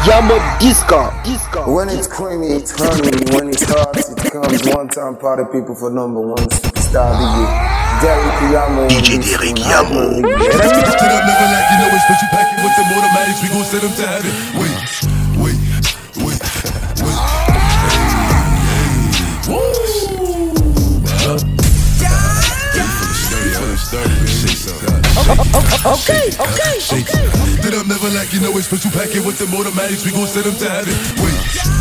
Yamo Disco. When it's creamy, it's honey. When it's hot, it comes one-time party people for number one star DJ Derek Yamo. DJ Derek Yamo. Never like you know it's what you packing with them automatics. We gon' send them to heaven. Wait. Okay. That I'm never like you know it's what you packing with them automatics. We gon' send them to heaven. Wait.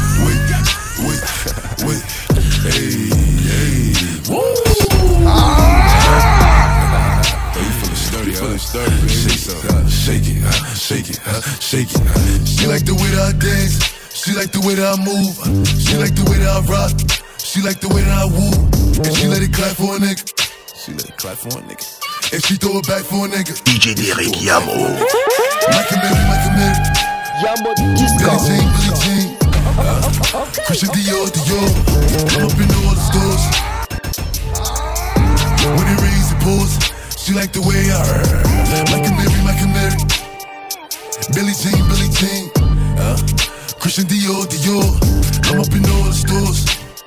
Hey. Woo. Feeling sturdy, shake it. She like the way that I dance. She like the way that I move. She like the way that I rock. She like the way that I woo. And she let it clap for a nigga. And she throw it back for a nigga. DJ Derek Yamo. Like a Mary. Yamo Disco. Billie Jean. Christian Dior. I'm up in all the stores. When it rains, it pours. She like the way I heard. Like a Mary. Billie Jean. Christian Dior. I'm up in all the stores.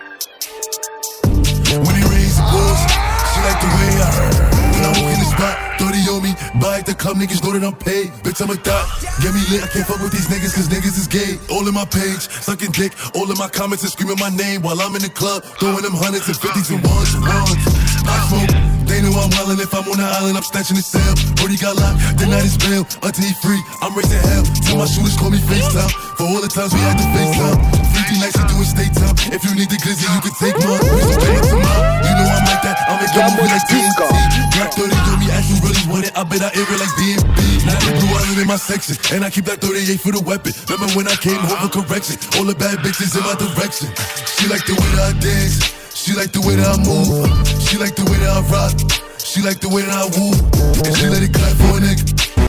When it rains, it pours. She like the way I heard. When I walk in the spot, 30 on me. Buy at the club, niggas know that I'm paid. Bitch, I'm a thot. Get me lit, I can't fuck with these niggas, cause niggas is gay. All in my page, sucking dick. All in my comments and screaming my name while I'm in the club. Throwing them hundreds and fifties and ones. I smoke. They know I'm wildin'. If I'm on the island, I'm snatching the cell. Brody got locked, the night is bail. Until he free, I'm raising hell. Till my shooters call me FaceTime. For all the times we had to FaceTime. Freaky nights to do it state time. If you need the glizzy, you can take mine. We some pay to mine. You know I'm like that. I'll make a movie like TNT. Black 30 on me, as you really want it. I bet I air it like DMB. Now the blue island in my section. And I keep that 38 for the weapon. Remember when I came home for correction? All the bad bitches in my direction. She like the way that I dance. She like the way that I move. She like the way that I rock. She like the way that I woo. And she let it clap for a nigga.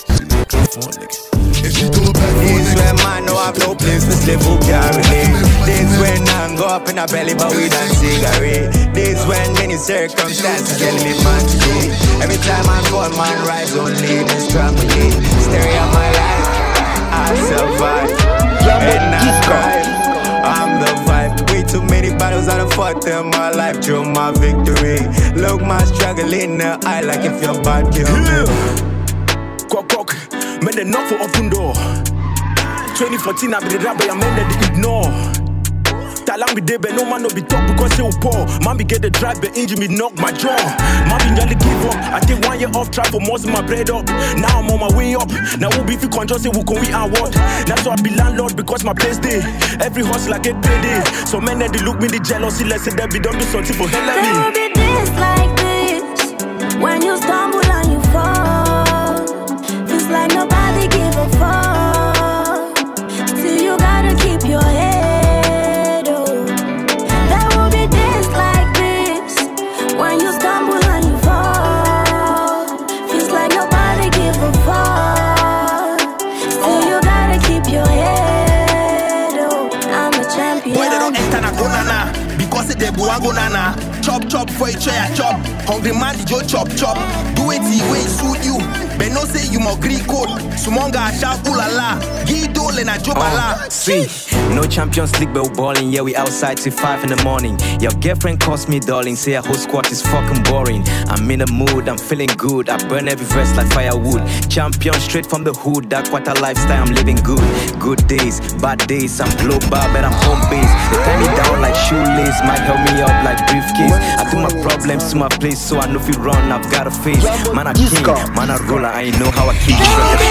And she throw it back for a nigga. Days when man no have no place to sleep who carry it. Days when man go up in a belly but we don't cigarette. Days when many circumstances tell me man to do. Every time I go man rise only this family. Story of my life, I survive. And I thrive. I'm the vibe. Way too many battles I done fought in my life. Through my victory. Look my struggle in the eye like if you're bad, kill me. Cock, men the knock for open door. 2014 I be the rapper, I men they ignore. Talang be there, but no man no be talk because he will poor. Man be get the drive, but engine me knock my jaw. Man be nearly give up. I take 1 year off, try for most of my bread up. Now I'm on my way up. Now we'll be if you control, say we can we award. That's why I be landlord because my place day. Every hustle I get paid. So men they look me the jealousy, let's say that be don't do something for hell of me. There will be days like this when you stumble and you fall. Feels like nobody give a fuck. Still you gotta keep your head. When you stumble and you fall, feels like nobody give a fuck. Still you gotta keep your head. Oh, I'm a champion. Boy, they don't enter na go nana because they go nana. Chop for each other chop. Hungry man the Joe chop. Do it the way it suit you. But no say you more Greek code. Sumonga shout ooh la la. Guido lena jobala. See, no Champions League but balling. Yeah, we outside till 5 in the morning. Your girlfriend calls me darling. Say a whole squad is fucking boring. I'm in a mood, I'm feeling good. I burn every verse like firewood. Champion straight from the hood. That quarter lifestyle, I'm living good. Good days, bad days. I'm global but I'm home base. They tie me down like shoelace. Might help me up like briefcase. I do my problems to my place, so I know if you run, I've got a face. Man, I king, man, I roller, I know how I keep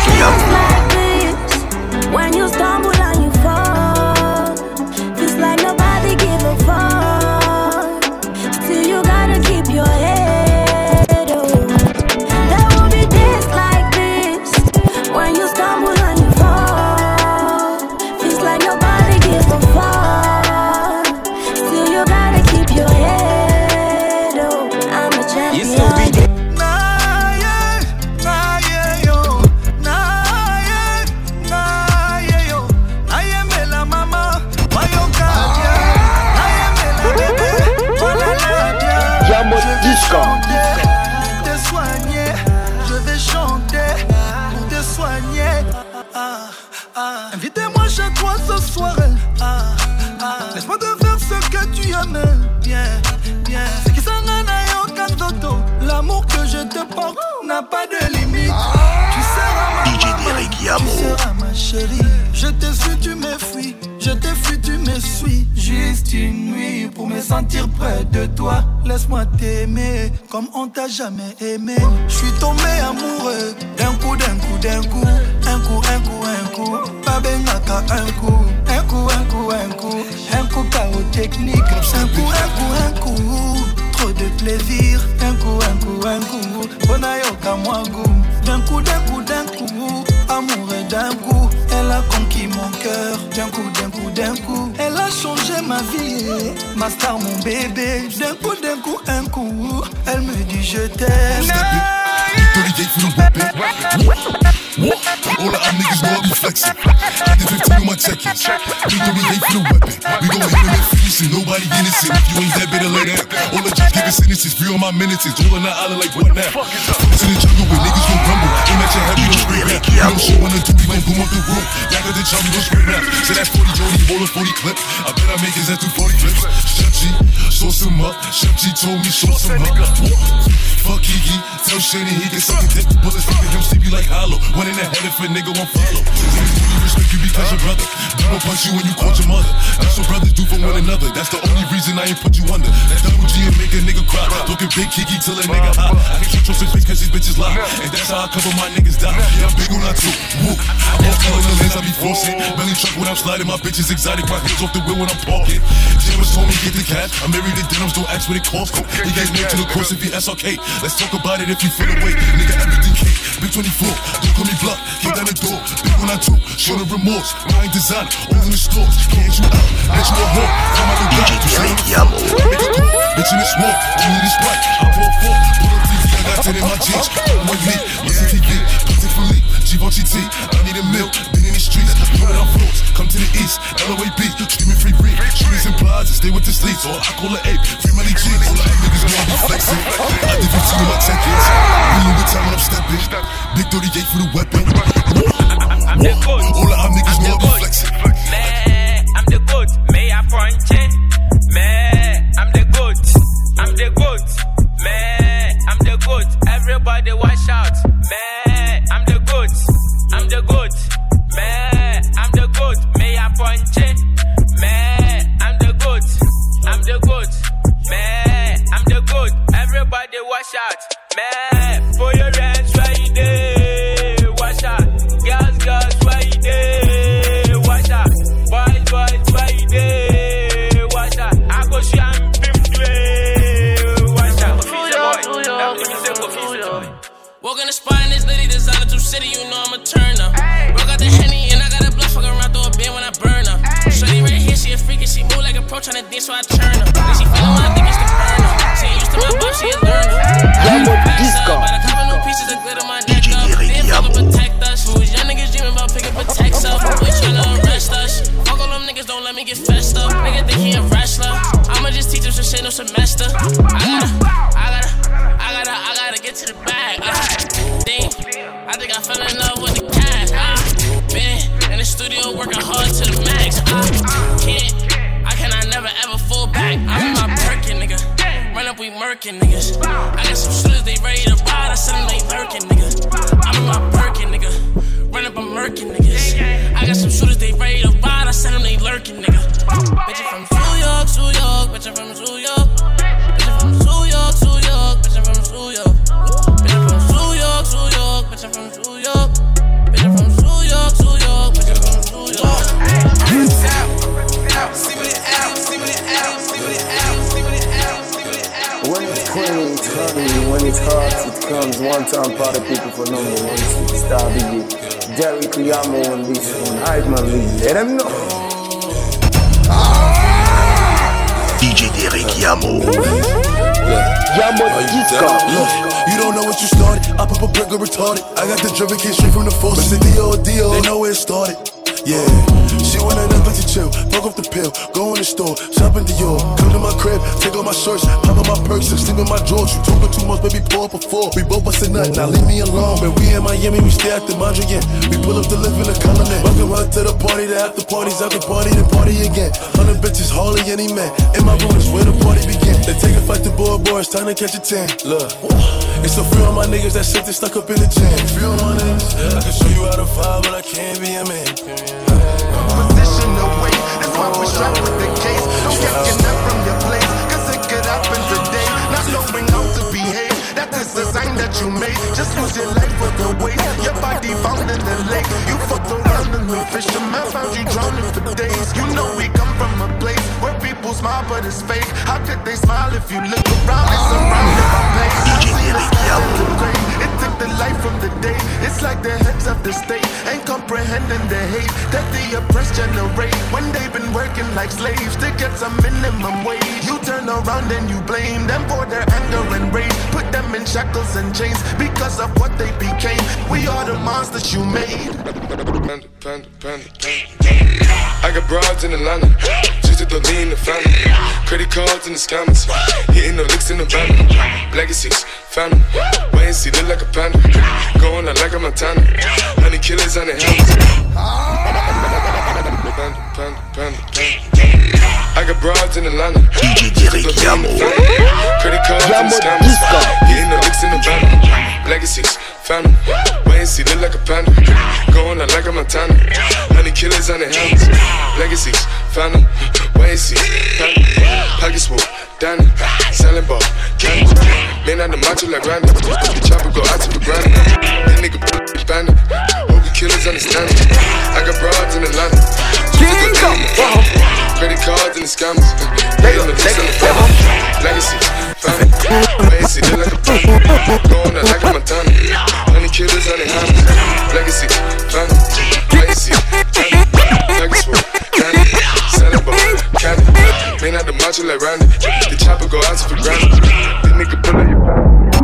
it. When you stumble and you fall, feels like nobody give a fuck. Still you gotta keep your head. Oh, there will be days like this when you stumble and you fall. Feels like nobody give a fuck. Still you gotta keep your head. Oh, I'm a champion. Je vais chanter pour te soigner. Invitez-moi chaque fois pas de limite. Tu seras ma maman, tu seras ma chérie. Je t'ai su, tu me fuis. Je t'ai fui, tu me suis. Juste une nuit pour me sentir près de toi. Laisse-moi t'aimer comme on t'a jamais aimé. Je suis tombé amoureux d'un coup, d'un coup, d'un coup. Un coup, un coup, un coup. Babengaka un coup. Un coup, un coup, un coup. Un coup chaos technique. Un coup, un coup, un coup. Trop de plaisir. Un coup, un coup, un coup. Bonayoka moi goût. D'un coup, d'un coup, d'un coup. Amoureux d'un coup. Elle a conquis mon cœur. D'un coup, d'un coup, d'un coup. Elle a changé ma vie. Ma star, mon bébé. D'un coup, un coup. Elle me dit je t'aime. All of our niggas know I be flexing. Got the 15 on my check-ins. 338 for the weapon. We gon' hit them and finish it. Nobody innocent. If you ain't that, better lay down. All the judge giving sentences. Free on my minutes. All on that island like what now? To the jungle where niggas gon' rumble. Ain't at your heavy, don't scream now. You know shit wanna do, we gon' boom up the room. Back at the chop, we gon' scream now. Say that's 40 Jody, roll a 40 clip. I bet I make his ass do 40 flips. Chef G, sauce him up. Chef G told me sauce him up. Fuck Kiki, tell Shady he can suck a dick. Bullets from him, see me like hollow. One in the head if a nigga won't follow. Really respect you because your brother. We gon' punch you when you caught your mother. That's what brothers do for one another. That's the only reason I ain't put you under. That double G and make a nigga cry. Looking big Kiki till a nigga hot. I can't trust his face cause these bitches lie. And that's how I cover my niggas die. Yeah, I'm big on that too. Woo. I'm all killing the lanes I be forcing. Belly truck when I'm sliding. My bitch is exotic. My hands off the wheel when I'm parking. James told me get the cash. I'm married to denims. Don't ask what it costs. He gave me to the course if he SRK. Let's talk about it if you feel away. Nigga, everything cake. Big 24. Don't call me bluff. Kick down the door. Big when I do. Show the remorse. Mine designer. All in the stores. Can't you out. Let you a whore. Come out the door. Bitch in this war. You need this right. I pour four. Pull up TV. I got 10 in my jeans. One me. My CTV. Particularly. Givenchy T. I need a meal. Been in the streets. Put it on floors. Come to the east. LOAB. Streaming free breed. Streets and plazas. Stay with the sleeps. Or I call it 8. Free money G. All the niggas know I be flexing. I did 15 in my check-ins. We know the time when I'm stepping. Big 38 for the weapon. I'm the goat. All of our niggas know I be flexing. Man, I'm the goat. May I punch it? Man, I'm the goat. I'm the goat. Man, I'm the goat. Everybody watch out. Man, I'm the goat. I'm the goat. Man, I'm the goat. May I punch it? Man, I'm the goat. I'm the goat. Man, I'm the goat. Everybody watch out. Man, for your hands right there. Watch out. Girls, right there. Watch out. Boys, right there. Watch out. I go champagne play. Watch out. Walk in the spot and this lady designer to city, you know I'm a turner. Rock out the Henny and I got a blood, fuck around through a bin when I burn her. Shorty right here, she a freak and she move like a pro tryna dance, so I turn her. Then she feelin' when I think it's the burner. She ain't used to my boss, she a learner. By the couple new pieces of glitter, my neck up. They fuckin' protect us. Who's young niggas dreaming about picking protects up? We tryna arrest us. Fuck all them niggas, don't let me get fessed up. Nigga think he a wrestler. I'ma just teach him some shit, no semester. I gotta get to the bag. Damn, I think I fell in love with the cash. Been in the studio working hard to the max. I cannot never ever fall back. I'm in my Birkin, nigga. Run up, we murkin' niggas. I got some shooters, they ready to ride. I said them, they lurking, nigga. I'm in my Birkin, nigga. Run up, I'm murkin' niggas. I got some shooters, they ready to ride. I said them, they lurking, nigga. Bitch, I'm from New York, New York. Bitch, I'm from New York. Bitch, I'm from New York, New York. Bitch, I'm from New York. Bitch, I'm from New York, New York. Bitch, I'm from New York. Bitch, I'm from New York, New York. Bitch, I'm from New York. See what it out, see what it out, see what it out, see what it out, see what it out. When it's creamy, it's honey. When it's hot, it comes. One time party people for number one superstar biggie. Derek Yamo on this one. Hype man, let them know. DJ Derek Yamo. Yamo Disco. You don't know what you started. I pop a brick or retarded. I got the driven kid straight from the force. It's the Dio. They know where it started. Yeah, she wanted nothing to chill. Fuck off the pill, go in the store, shop in Dior. Come to my crib, take off my shirts, pop on my perks, and sleep in my drawers. You talking too much, baby, pour up a four. We both bustin' nut, now leave me alone. When we in Miami, we stay at the Mondrian. We pull up to live in the colony. Fucking my to the party, the after parties, after party, the party again. 100 bitches, hardly any man. In my room is where the party begin. They take a fight to boy, it's time to catch a 10. Look, it's so free on my niggas, that shit they stuck up in the gym. Free on my niggas, I can show you how to fight, but I can't be a man. Position away, that's why we strapped with the case. Don't get up from your place, cause it could happen today. Not knowing how to behave, that is the sign that you made. Just lose your life for the weight, your body found in the lake. You fucked around and the fisherman found you drowning for days. You know we come from a place where people smile but it's fake. How could they smile if you look around? It's surrounded by pain. I see the skies in the grave. It took the life from the day. It's like the heads of the state ain't comprehending the hate that the oppressed generate when they've been working like slaves to get some minimum wage. You turn around and you blame them for their anger and rage. Put them in shackles and chains because of what they became. We are the monsters you made. I got broads in Atlanta, just to lean the family. Credit cards in the scammers, hitting the licks in the van. Legacies, family, wait and see, look like a panda. Going out like a Montana, 100 killers on the helmets. I got broads in Atlanta, DJ Derek Yamo. Credit cards in the scammers, hitting the licks in the van. Legacies, family, wait and see, look like a panda. Going out like a Montana, 100 killers on the helmets. Legacies, family, wait and see, family. Pockets full, Danny, selling ball, candy. Man out the macho like Randy, the chopper go out to the granny. That nigga bandit, hope the killers understand it. I got broads in Atlanta, credit cards and the scammers. They on the list on the phone. Legacies, family, wait and see, look like a panda. Going out like a Montana, 100 killers on the helmets. Legacies, family, wait and see, family. Pockets full, Danny, selling ball, candy. Man out the macho like Randy, the chopper go out to the granny. The nigga pull up your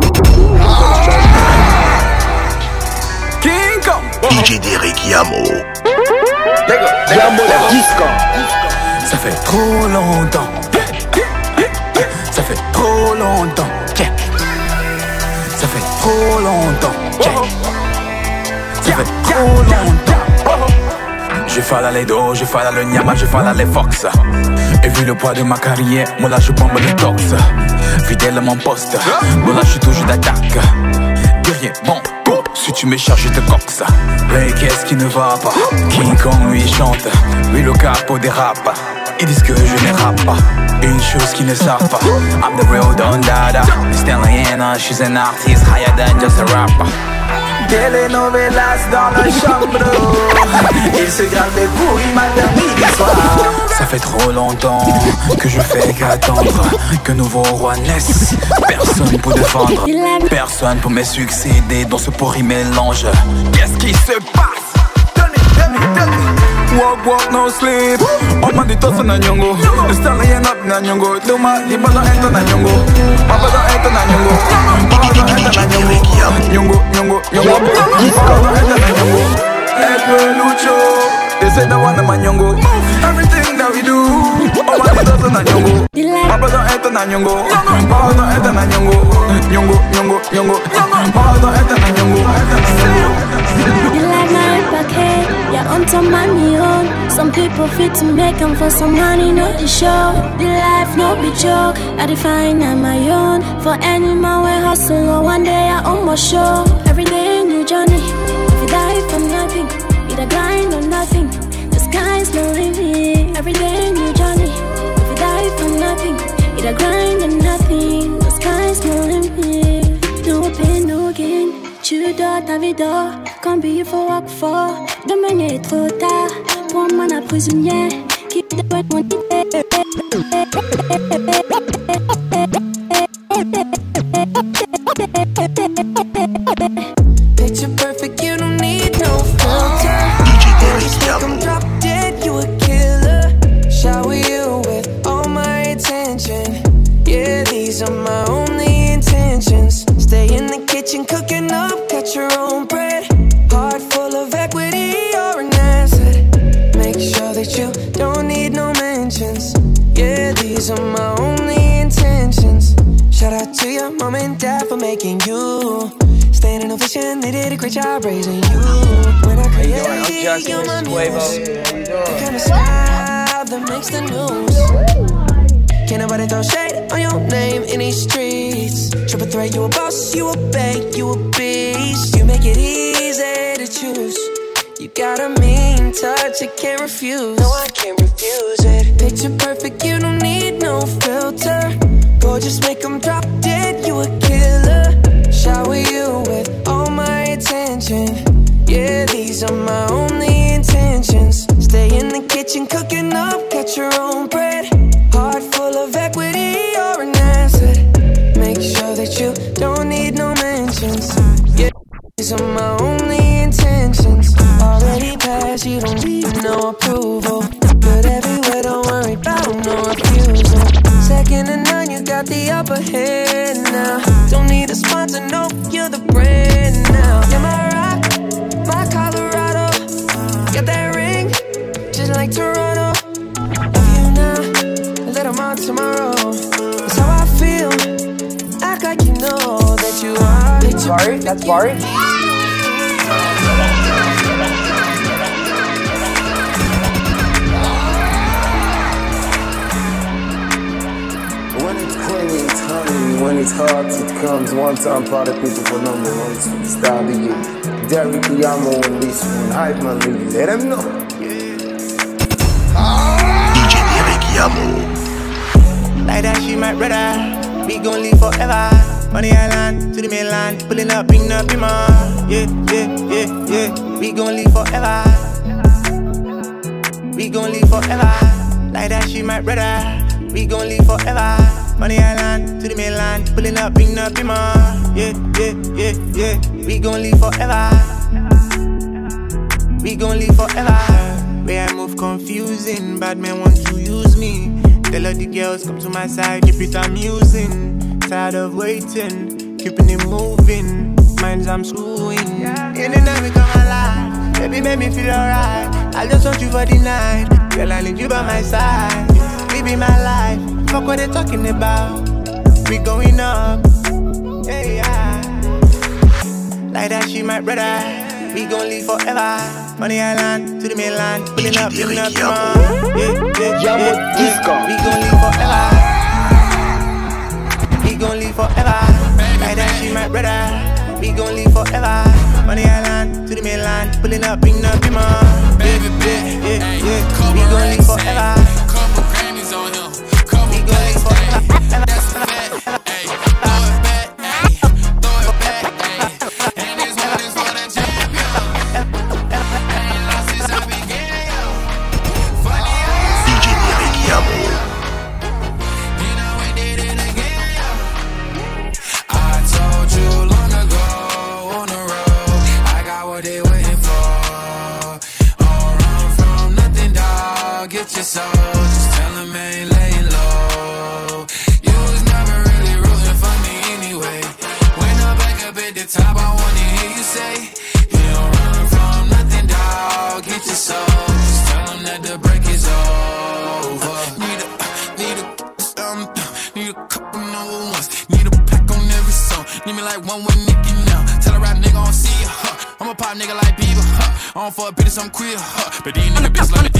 King Kong. DJ Derek Yamo. Yamo Disco. Ça fait trop longtemps. Ça fait trop longtemps. Ça fait trop longtemps. Ça fait trop longtemps. Je fais les dos, je fais le nyama, je fais les fox. Et vu le poids de ma carrière, moi là je bombe le tox. Fidèle à mon poste, moi là je suis toujours d'attaque. De rien, bon, si tu me charges je te coxe. Mais qu'est-ce qui ne va pas? King Kong lui chante, lui le capo des rap. Ils disent que je ne rappe pas, une chose qu'ils ne savent pas. I'm the real Don Dada, Stanley Anna, she's an artist higher than just a rapper. Telenovelas dans la chambre, il se garde les couilles matin, midi, soir. Ça fait trop longtemps que je fais qu'attendre que nouveau roi naisse. Personne pour défendre, personne pour me succéder dans ce pourri mélange. Qu'est-ce qui se passe? Walk, walk, no sleep. Oh man, the toss na nyongo. The stallion up na nyongo. Luma, the bada enter na nyongo. Bada enter na nyongo. Bada enter na nyongo. Nyongo, nyongo, nyongo. Bada enter na nyongo. Ekwe lucho. They say that one na nyongo. Everything that we do. Oh man, the toss na nyongo. Bada enter na nyongo. Bada enter na nyongo. Nyongo, nyongo, nyongo. Bada enter na nyongo. You like my packet, yeah, on top money on. Some people fit to make them for some money, not the show. The life, no be joke. I define on my own. For any man we hustle, or one day I almost show. Every day new journey. If you die from nothing, either grind or nothing. The sky's no limit. Every day new journey. If you die from nothing, either grind or nothing. The sky's no limit. No pain, no gain. Tu dors ta vie dort, quand il faut walk fort. Demain il est trop tard, prends-moi la prisonnière. Keep the wet mon Picture perfect, you don't need no filter. Just make 'em drop dead, you a killer. Shower you with all my attention. Yeah, these are my only intentions. Stay in the kitchen cooking up, cut your own bread. Heart full of equity, you're an asset. Make sure that you don't need no mentions. Yeah, these are my only foundation, they did a great job raising you. When I create, you're my muse. The kind of smile that makes the news. Can't nobody throw shade on your name in these streets. Triple threat, you a boss, you a bank, you a beast. You make it easy to choose. You got a mean touch, you can't refuse. No, I can't refuse it. Picture perfect, you don't need no filter. Gorgeous, make them drop dead, you a killer. Shower you with all my attention. Yeah, these are my only intentions. Stay in the kitchen, cooking up, get your own bread. Heart full of equity, you're an asset. Make sure that you don't need no mentions. Yeah, these are my only intentions. Already passed, you don't need no approval. Good everywhere, don't worry about no refusal. Second to none, you got the upper hand now. Don't need a sponsor, no, you're the brand now. You're my rock, my Colorado. Got that ring, just like Toronto. Love you now, a little more tomorrow. That's how I feel, act like you know that you are. Bart, that's Bart. When it's clingy, it's honey. When it's hot, it comes. One time party people for number one. So the star begin. Derek Yamo on this one. Hype man, really. Let them know. DJ Derek Yamo. Like that, she my brother. We gon' live forever. Money Island to the mainland. Pulling up, bring up your mom. Yeah, yeah, yeah, yeah. We gon' live forever. We gon' live forever. Like that, she my brother. We gon' live forever. Money Island to the mainland. Pulling up, bring up your mom. Yeah, yeah, yeah, yeah. We gon' live forever. We gon' live forever. Where I move confusing. Bad men want to use me. Tell all the girls come to my side. Keep it amusing. Tired of waiting. Keeping it moving. Minds I'm screwing. In the night we come alive. Baby, make me feel alright. I just want you for the night. Girl, I need you by my side. Be my life, fuck what they talking about. We going up, yeah, yeah. Like that, she my brother. We gon' live forever. Money Island to the mainland. Pulling up, pulling up, come on. Yeah, yeah, yeah, yeah. We gon' live forever. We gon' live forever. Like that, she my brother. We gon' live forever. Money Island to the mainland. Pulling up, pulling up, come on. Yeah, yeah, yeah, yeah. We gon' live forever. On him, couple days, that's a fact. Ay, throw it back, ay, throw it back, ay. And this one is for the champion. Ain't lost since I began, yo. Funny ass. DJ Derek Yamo. You know we did it again, yo. I told you long ago on the road, I got what they waiting for. Don't run from nothing, dog. Get your soul. Ain't laying low. You was never really rooting for me anyway. When I'm back up at the top, I wanna hear you say, you don't run from nothing, dog. Get your soul. Just tell them that the break is over. Need a couple number ones. Need a pack on every song. Need me like one with Nicki now. Tell a rap nigga I don't see ya, huh. I'm a pop nigga like Bieber, huh. I don't fuck bitches, I'm queer, huh. But these nigga bitches like me,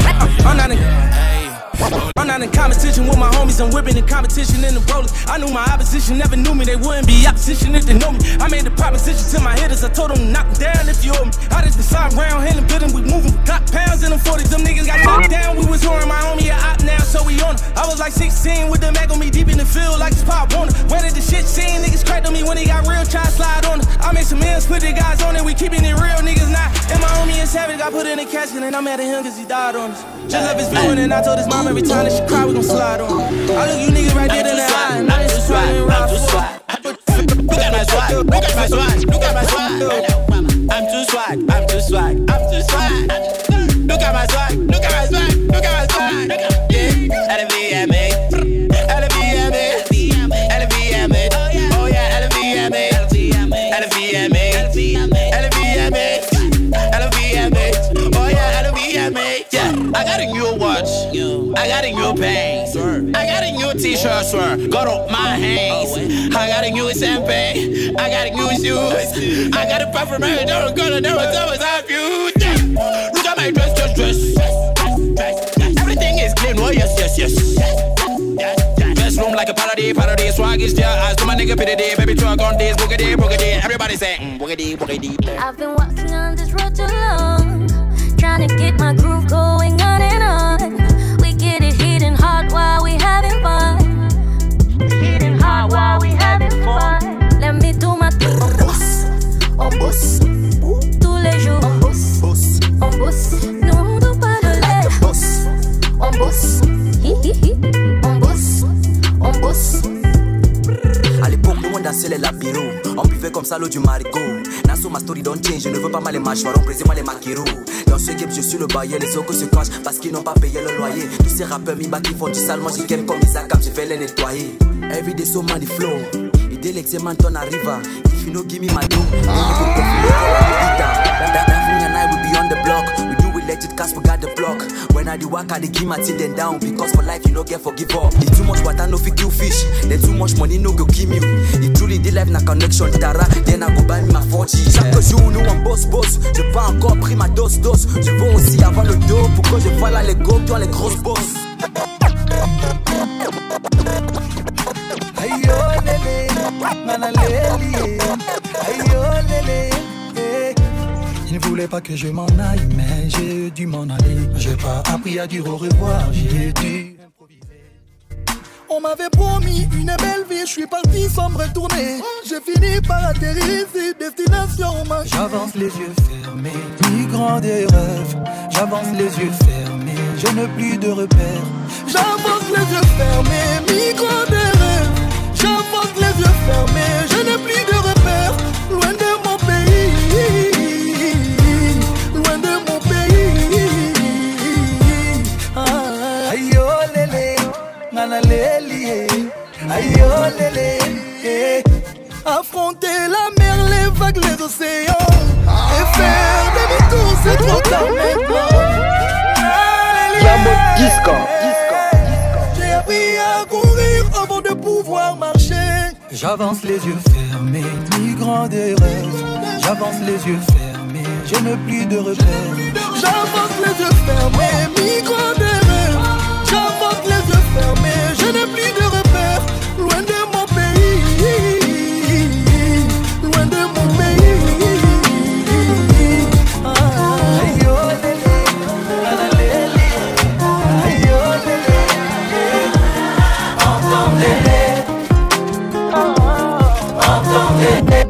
I'm not in competition with my homies, I'm whipping in competition in the rollers. I knew my opposition never knew me, they wouldn't be opposition if they know me. I made the proposition to my hitters, I told them to knock them down if you owe me. I just been sliding around, handling building, we moving, got pounds in them 40s, them niggas got knocked down. We was whoring my homie a op now, so we on her. I was like 16 with the mag on me, deep in the field like it's pop on her. Where did the shit seen? Niggas cracked on me when they got real, try to slide on her. I made some ends, put the guys on it, we keeping it real, niggas not. And my homie is savage, got put in a casket, and I'm mad at him cause he died on us. Just love his viewing, and I told his mom every time that she cry, we gon' slide on. I look you niggas right there in the eye, and I just try and ride for swag. Look at my swag, look at my swag, look at my swag. I'm too swag, I'm too swag, I'm too swag. Look at my swag, look at my swag, look at my swag. Yeah, LVMA, LVMA, LVMA. Oh yeah, LVMA, LVMA, LVMA, LVMA. Oh yeah, LVMA. Yeah, I got a new watch. I got a new pants. I got a new t-shirt, swear. Got up my hands. I got a new champagne. I got a new shoes. I got a perfume. I don't go to never tell us how you. Look at my dress. Everything is clean. Oh yes. Dress room like a parody. Swag is there. Eyes to my nigga pity day. Baby truck on this. Boogity. Everybody say boogity. I've been walking on this road too long, trying to get my groove going on and on. We get it hitting hard while we having fun. Hitting hard while we having fun. Let me do my thing. On bosse. Tous les jours. On bosse. Non, on pas de l'air. On bosse. On bosse. À l'époque, nous on dansait les lapiro. On buvait comme ça l'eau du marigot. Nassau, ma story don't change. Je ne veux pas mal les mâchoires, on brise moi les maqueros. Dans ce game, je suis le baillet. Les autres se cachent parce qu'ils n'ont pas payé le loyer. Tous ces rappeurs mi qui font du sale, moi j'ai comme Isaac, je vais les nettoyer. Everyday so man the flow. Idée l'examen ton arriva. If you know give me my dough, then you go that and I will be on the block. We do it legit cause we got the block. When I do work, I give my team then down. Because for life you no get forgive up. It's too much water, no fit kill fish. Then too much money, no go kill me. It truly the life na connection Tara. Then I go buy me my 4G. Chaque jour nous on boss. J'ai pas encore pris ma dose. Je veux aussi avoir le dos. Pourquoi je vois là les go qui ont les grosses boss. Ayo lele, nana lele, ayo lele. Il ne voulait pas que je m'en aille, mais j'ai dû m'en aller. J'ai pas appris à dire au revoir, j'ai dû improviser. On m'avait promis une belle vie, je suis parti sans me retourner. J'ai fini par atterrir ici, destination ma. J'avance les yeux fermés, migrant des rêves. J'avance les yeux fermés, je n'ai plus de repères. J'avance les yeux fermés, migrant des rêves. J'avance les yeux fermés, je n'ai plus de repères. Loin de mon pays. Ayo lele, affronter la mer, les vagues, les océans, et faire demi-tour, c'est trop tard maintenant. J'ai appris à courir avant de pouvoir marcher. J'avance les yeux fermés, migrant des rêves. J'avance les yeux fermés, je n'ai plus de repères. J'avance les yeux fermés, migrant des rêves. J'avance les yeux fermés, je n'ai plus de repères. Loin de mon pays, loin de mon pays. Ayo lele, lele, ayo lele. Entendez-les, entendez-les.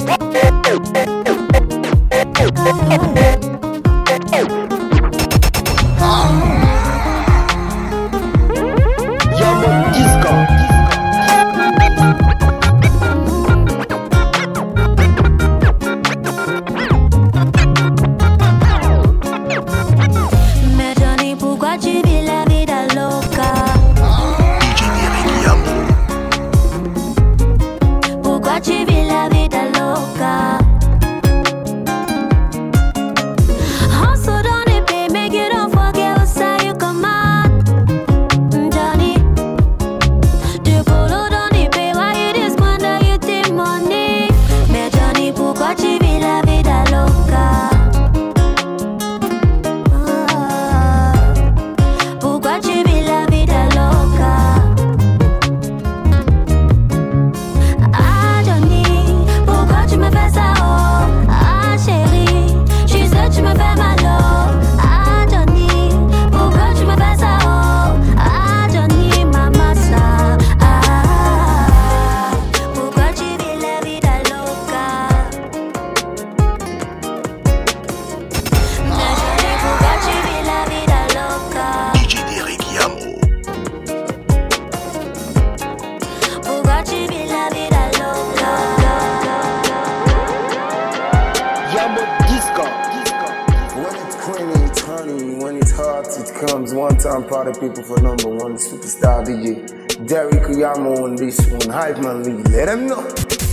Party people for number one superstar DJ Derek Kuyamo on this one. Hype man, let them know.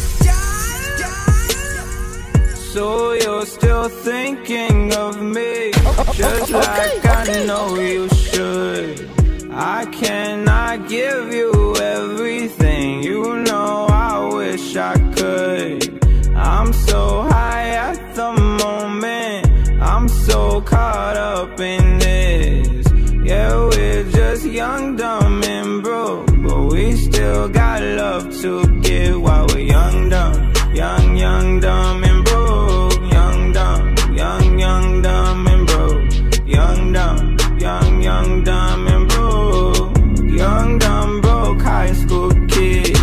So you're still thinking of me, just like I know you should. I cannot give you everything. You know I wish I could. I'm so high at the moment. I'm so caught up in this. Yeah, we're just young, dumb, and broke, but we still got love to give while we're young, dumb, young, dumb, and broke. Young, dumb, young, dumb, and broke. Young, dumb, young, dumb, and broke. Young, dumb, broke high school kid.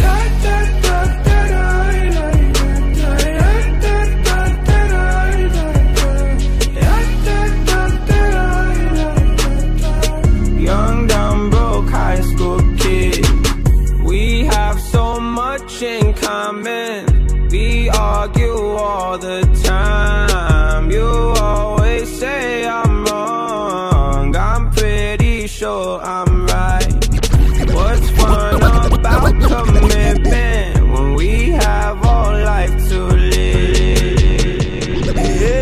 Young, dumb, broke high school kid. We have so much in common. We argue all the time. You always say I'm wrong. I'm pretty sure I'm right. What's fun about commitment when we have all life to live?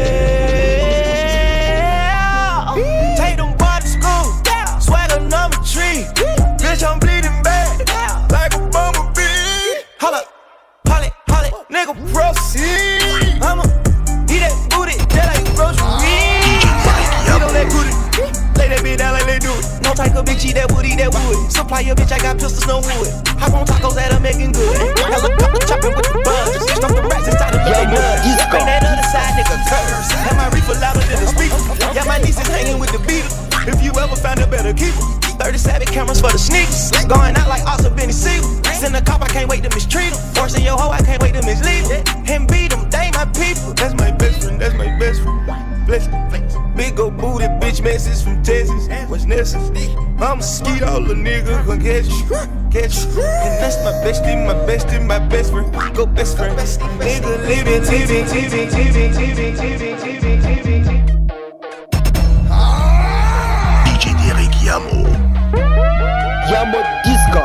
Yeah. Take them boys to school. Swagger number 3. Bitch, I'm bleeding bad. Like a bumblebee. Holla, holly, nigga, proceed. I'ma eat that booty, that like groceries. Eat on that booty. Lay that bitch down like they do it. No type of bitch eat that wood, Supply your bitch, I got pistols, no wood. Hop on tacos that are making good. Helicopter chopping with the buzz. Just stuff the rats inside of the blood. Bring that other side, nigga, curse. Have my reefer louder than the speaker. Yeah, my niece is hanging with the Beatles. If you ever found a better keeper. 37 cameras for the sneakers. Going out like Oscar Benny Siegel. Send a cop, I can't wait to mistreat him. Forcing your hoe, I can't wait to mislead him. And beat them, they my people. That's my best friend, that's my best friend. Bless me. Big ol' booty bitch message from Texas. What's necessary? I'ma skeet all the niggas gon' catch you. And that's my bestie, my best friend. Go best friend. Nigga living. DJ Derek Yamo. Yamo Disco.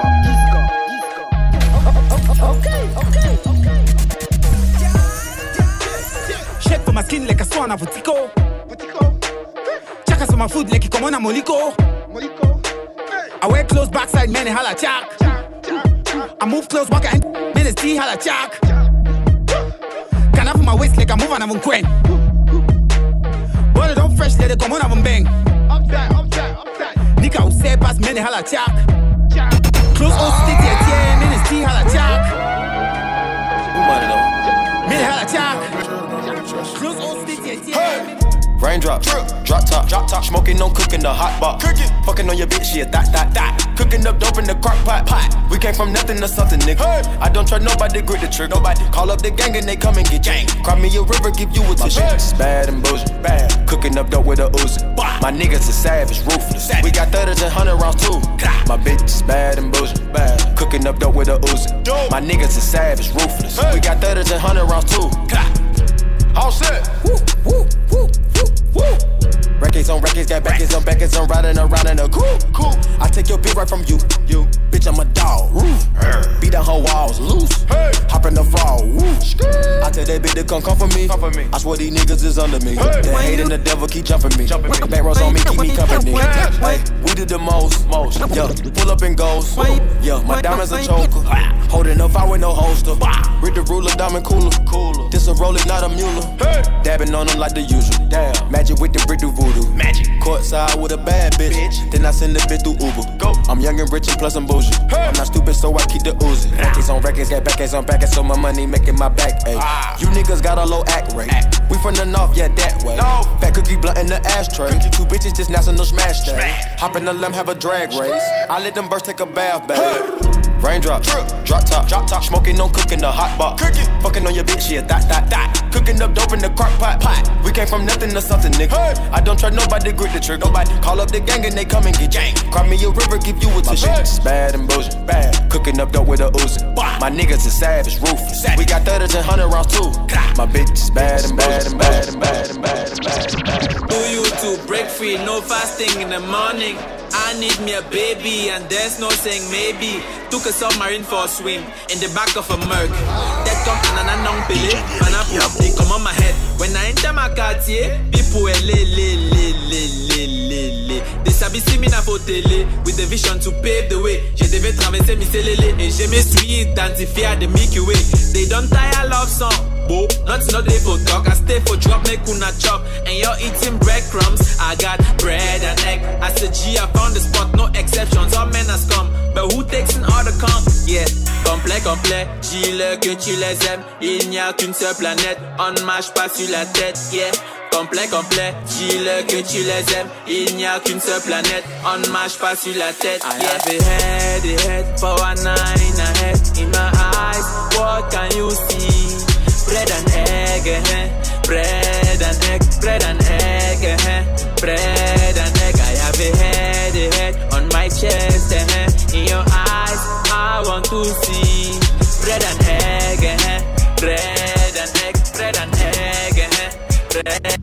Okay. Shake for my skin like a swan of a tico. Chaka on my food like you come on a moliko. I wear clothes backside, man, holla chak. I move close, walk and man, it's tea, holla chak. Can I for my waist like I move on a quen. But don't fresh, let it come on a bang. Upside. Nika who say pass, man, holla chak. Close all stick, yeah, man, it's tea, holla chak. Man, holla chak. Close all stick, yeah. Raindrop, drop top, smoking, no cooking, the hot pot. Fucking on your bitch, yeah, that. Cooking up dope in the crock pot. We came from nothing to something, nigga. I don't try nobody, grip the trick. Nobody call up the gang and they come and get gang. Cry me a river, give you a tissue. My bitch is bad and bullshit, bad. Cooking up dope with a Uzi. My niggas is savage, ruthless. We got 30s and 100 rounds too. My bitch is bad and bullshit, bad. Cooking up dope with a Uzi. My niggas is savage, ruthless. We got 30s and 100 rounds too. All set. Records on records, got backers on backers, I'm riding around in a cool. I take your bitch right from you. Bitch, I'm a dog. Beat down her walls, loose. Hop in the fall. I tell that bitch to come for me. I swear these niggas is under me. The hate and the devil keep jumping me. Back rows on me, keep me company. Hey, we did the most. Yeah, pull up and goes. Yeah, my diamonds a choker. Holding up fire with no holster. Read the ruler, diamond cooler. This a roller, not a mule. Dabbing on them like the usual. Damn, magic with the brick do voodoo. Magic. Courtside with a bad bitch. Then I send the bitch through Uber. Go. I'm young and rich and plus I'm bougie. I'm not stupid, so I keep the Uzi. Records on records, got backers on backers, so my money making my back ache. You niggas got a low act rate. We from the north, yeah, that way. Fat cookie blunt in the ashtray. Two bitches just national smash day. Hop in the limb, have a drag race. I let them birds take a bath, babe. Raindrop, drop top, smoking, no cooking, the hot pot. Fucking on your bitch, yeah, that. Cooking up dope in the crock pot. We came from nothing to something, nigga. I don't try nobody, grip the trick. Nobody call up the gang and they come and get gang. Cry me a river, give you a tissue. My bitch is bad and bullshit, bad. Cooking up dope with a Uzi. My niggas is savage, ruthless. We got 30s and 100 rounds too. My bitch is bad and bad and bad and bad and bad and bad and bad. Do you to break free, no fasting in the morning. I need me a baby and there's no saying maybe. Took a submarine for a swim in the back of a Merc. That talk and a non pele, man I put they come on my head. When I enter my quartier, people are le. They sabi see me na for au télé, with the vision to pave the way. Je devais traverser Misselele et je me suis identifié à the Milky Way. They don't tire love song, bo, not day for talk. I stay for drop, make una chop, and you're eating breadcrumbs. I got bread and egg. As a G, I found the spot, no exceptions. All men has come, but who takes in all the comp? Yeah, complet, complet. Dis-le que tu les aimes. Il n'y a qu'une seule planète. On ne marche pas sur la tête. Yeah. Complet, complet, dis-le que tu les aimes. Il n'y a qu'une seule planète, on ne marche pas sur la tête. I have a head for a 9 ahead. In my eyes, what can you see? Bread and egg, bread and egg, bread and egg, bread and egg. I have a head on my chest, in your eyes, I want to see. Bread and egg, bread and egg, bread and egg, bread.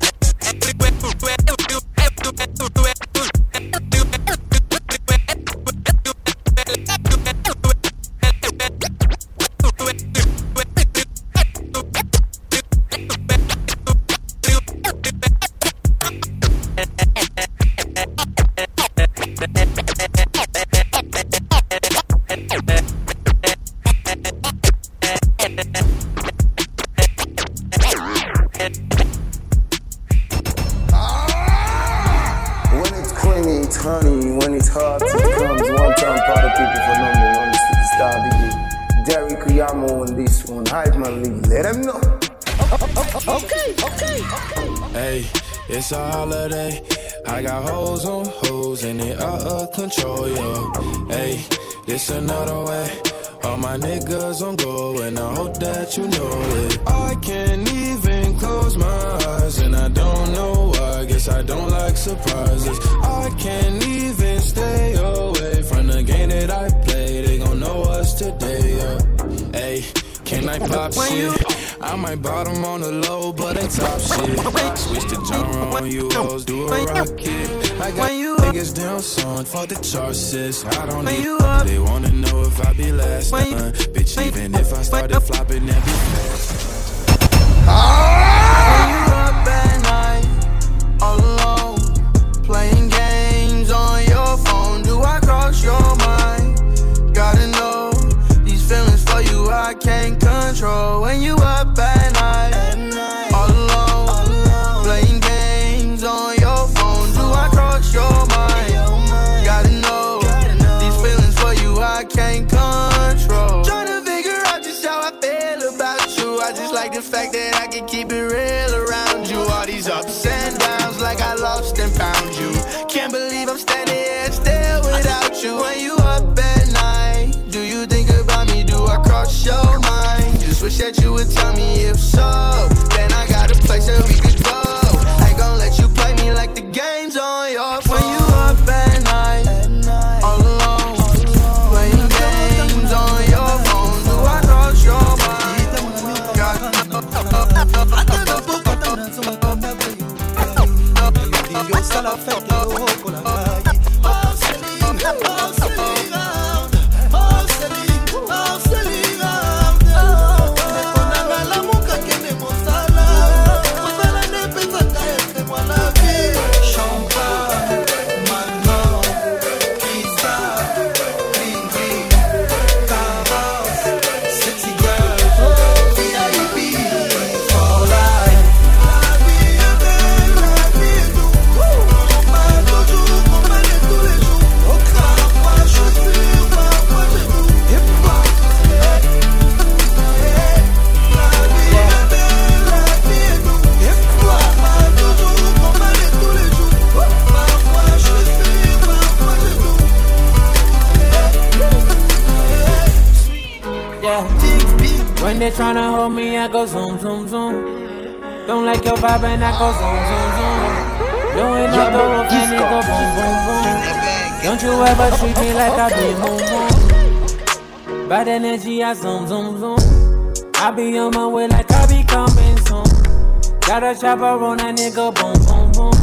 Honey, when it's hard, it comes one time for the people for number one. It's the star begin. Derek Yamo on this one. Hype man, leave. Let them know. Okay. Hey, it's a holiday. I got hoes on hoes and they out of control, yo. Hey, this another way. All my niggas on go and I hope that you know it. I can't even close my eyes and I don't know why. Guess I don't like surprises. I can't even stay away from the game that I play. They gon' know us today, yeah. Hey, can I pop shit? I might bottom on the low, but they top shit. Switch the genre on you hoes, do a rocket. I got niggas down son, fuck the charts, sis. I don't need they wanna know if I be last time. Bitch, even if I started flopping, that be fast. When you up at night, all alone, playing games on your phone, do I cross your mind? Gotta know, these feelings for you I can't control. When you up at night, all alone, playing games on your phone, do I cross your mind? Gotta know, these feelings for you I can't control. Tryna figure out just how I feel about you. I just like the fact that I can keep it real around you. All these ups and downs like I lost and found you. Can't believe I'm standing here still without you. When you up at night, do you think about me? Do I cross your mind? Just wish that you would tell me if so. Then I got a place that we could go. I ain't gon' let you play me like the game's on your phone. When you up at night, all alone, playing games on your phone, do I cross your mind? When they tryna hold me, I go zoom, zoom, zoom. Don't like your vibe and I go zoom, zoom, zoom. You ain't no thorough fan, it go boom, boom, boom. Don't you ever treat me like I do, boom, boom. Bad energy, I zoom, zoom, zoom. I be on my way like I be coming soon. Got a chopper on that nigga, boom, boom, boom.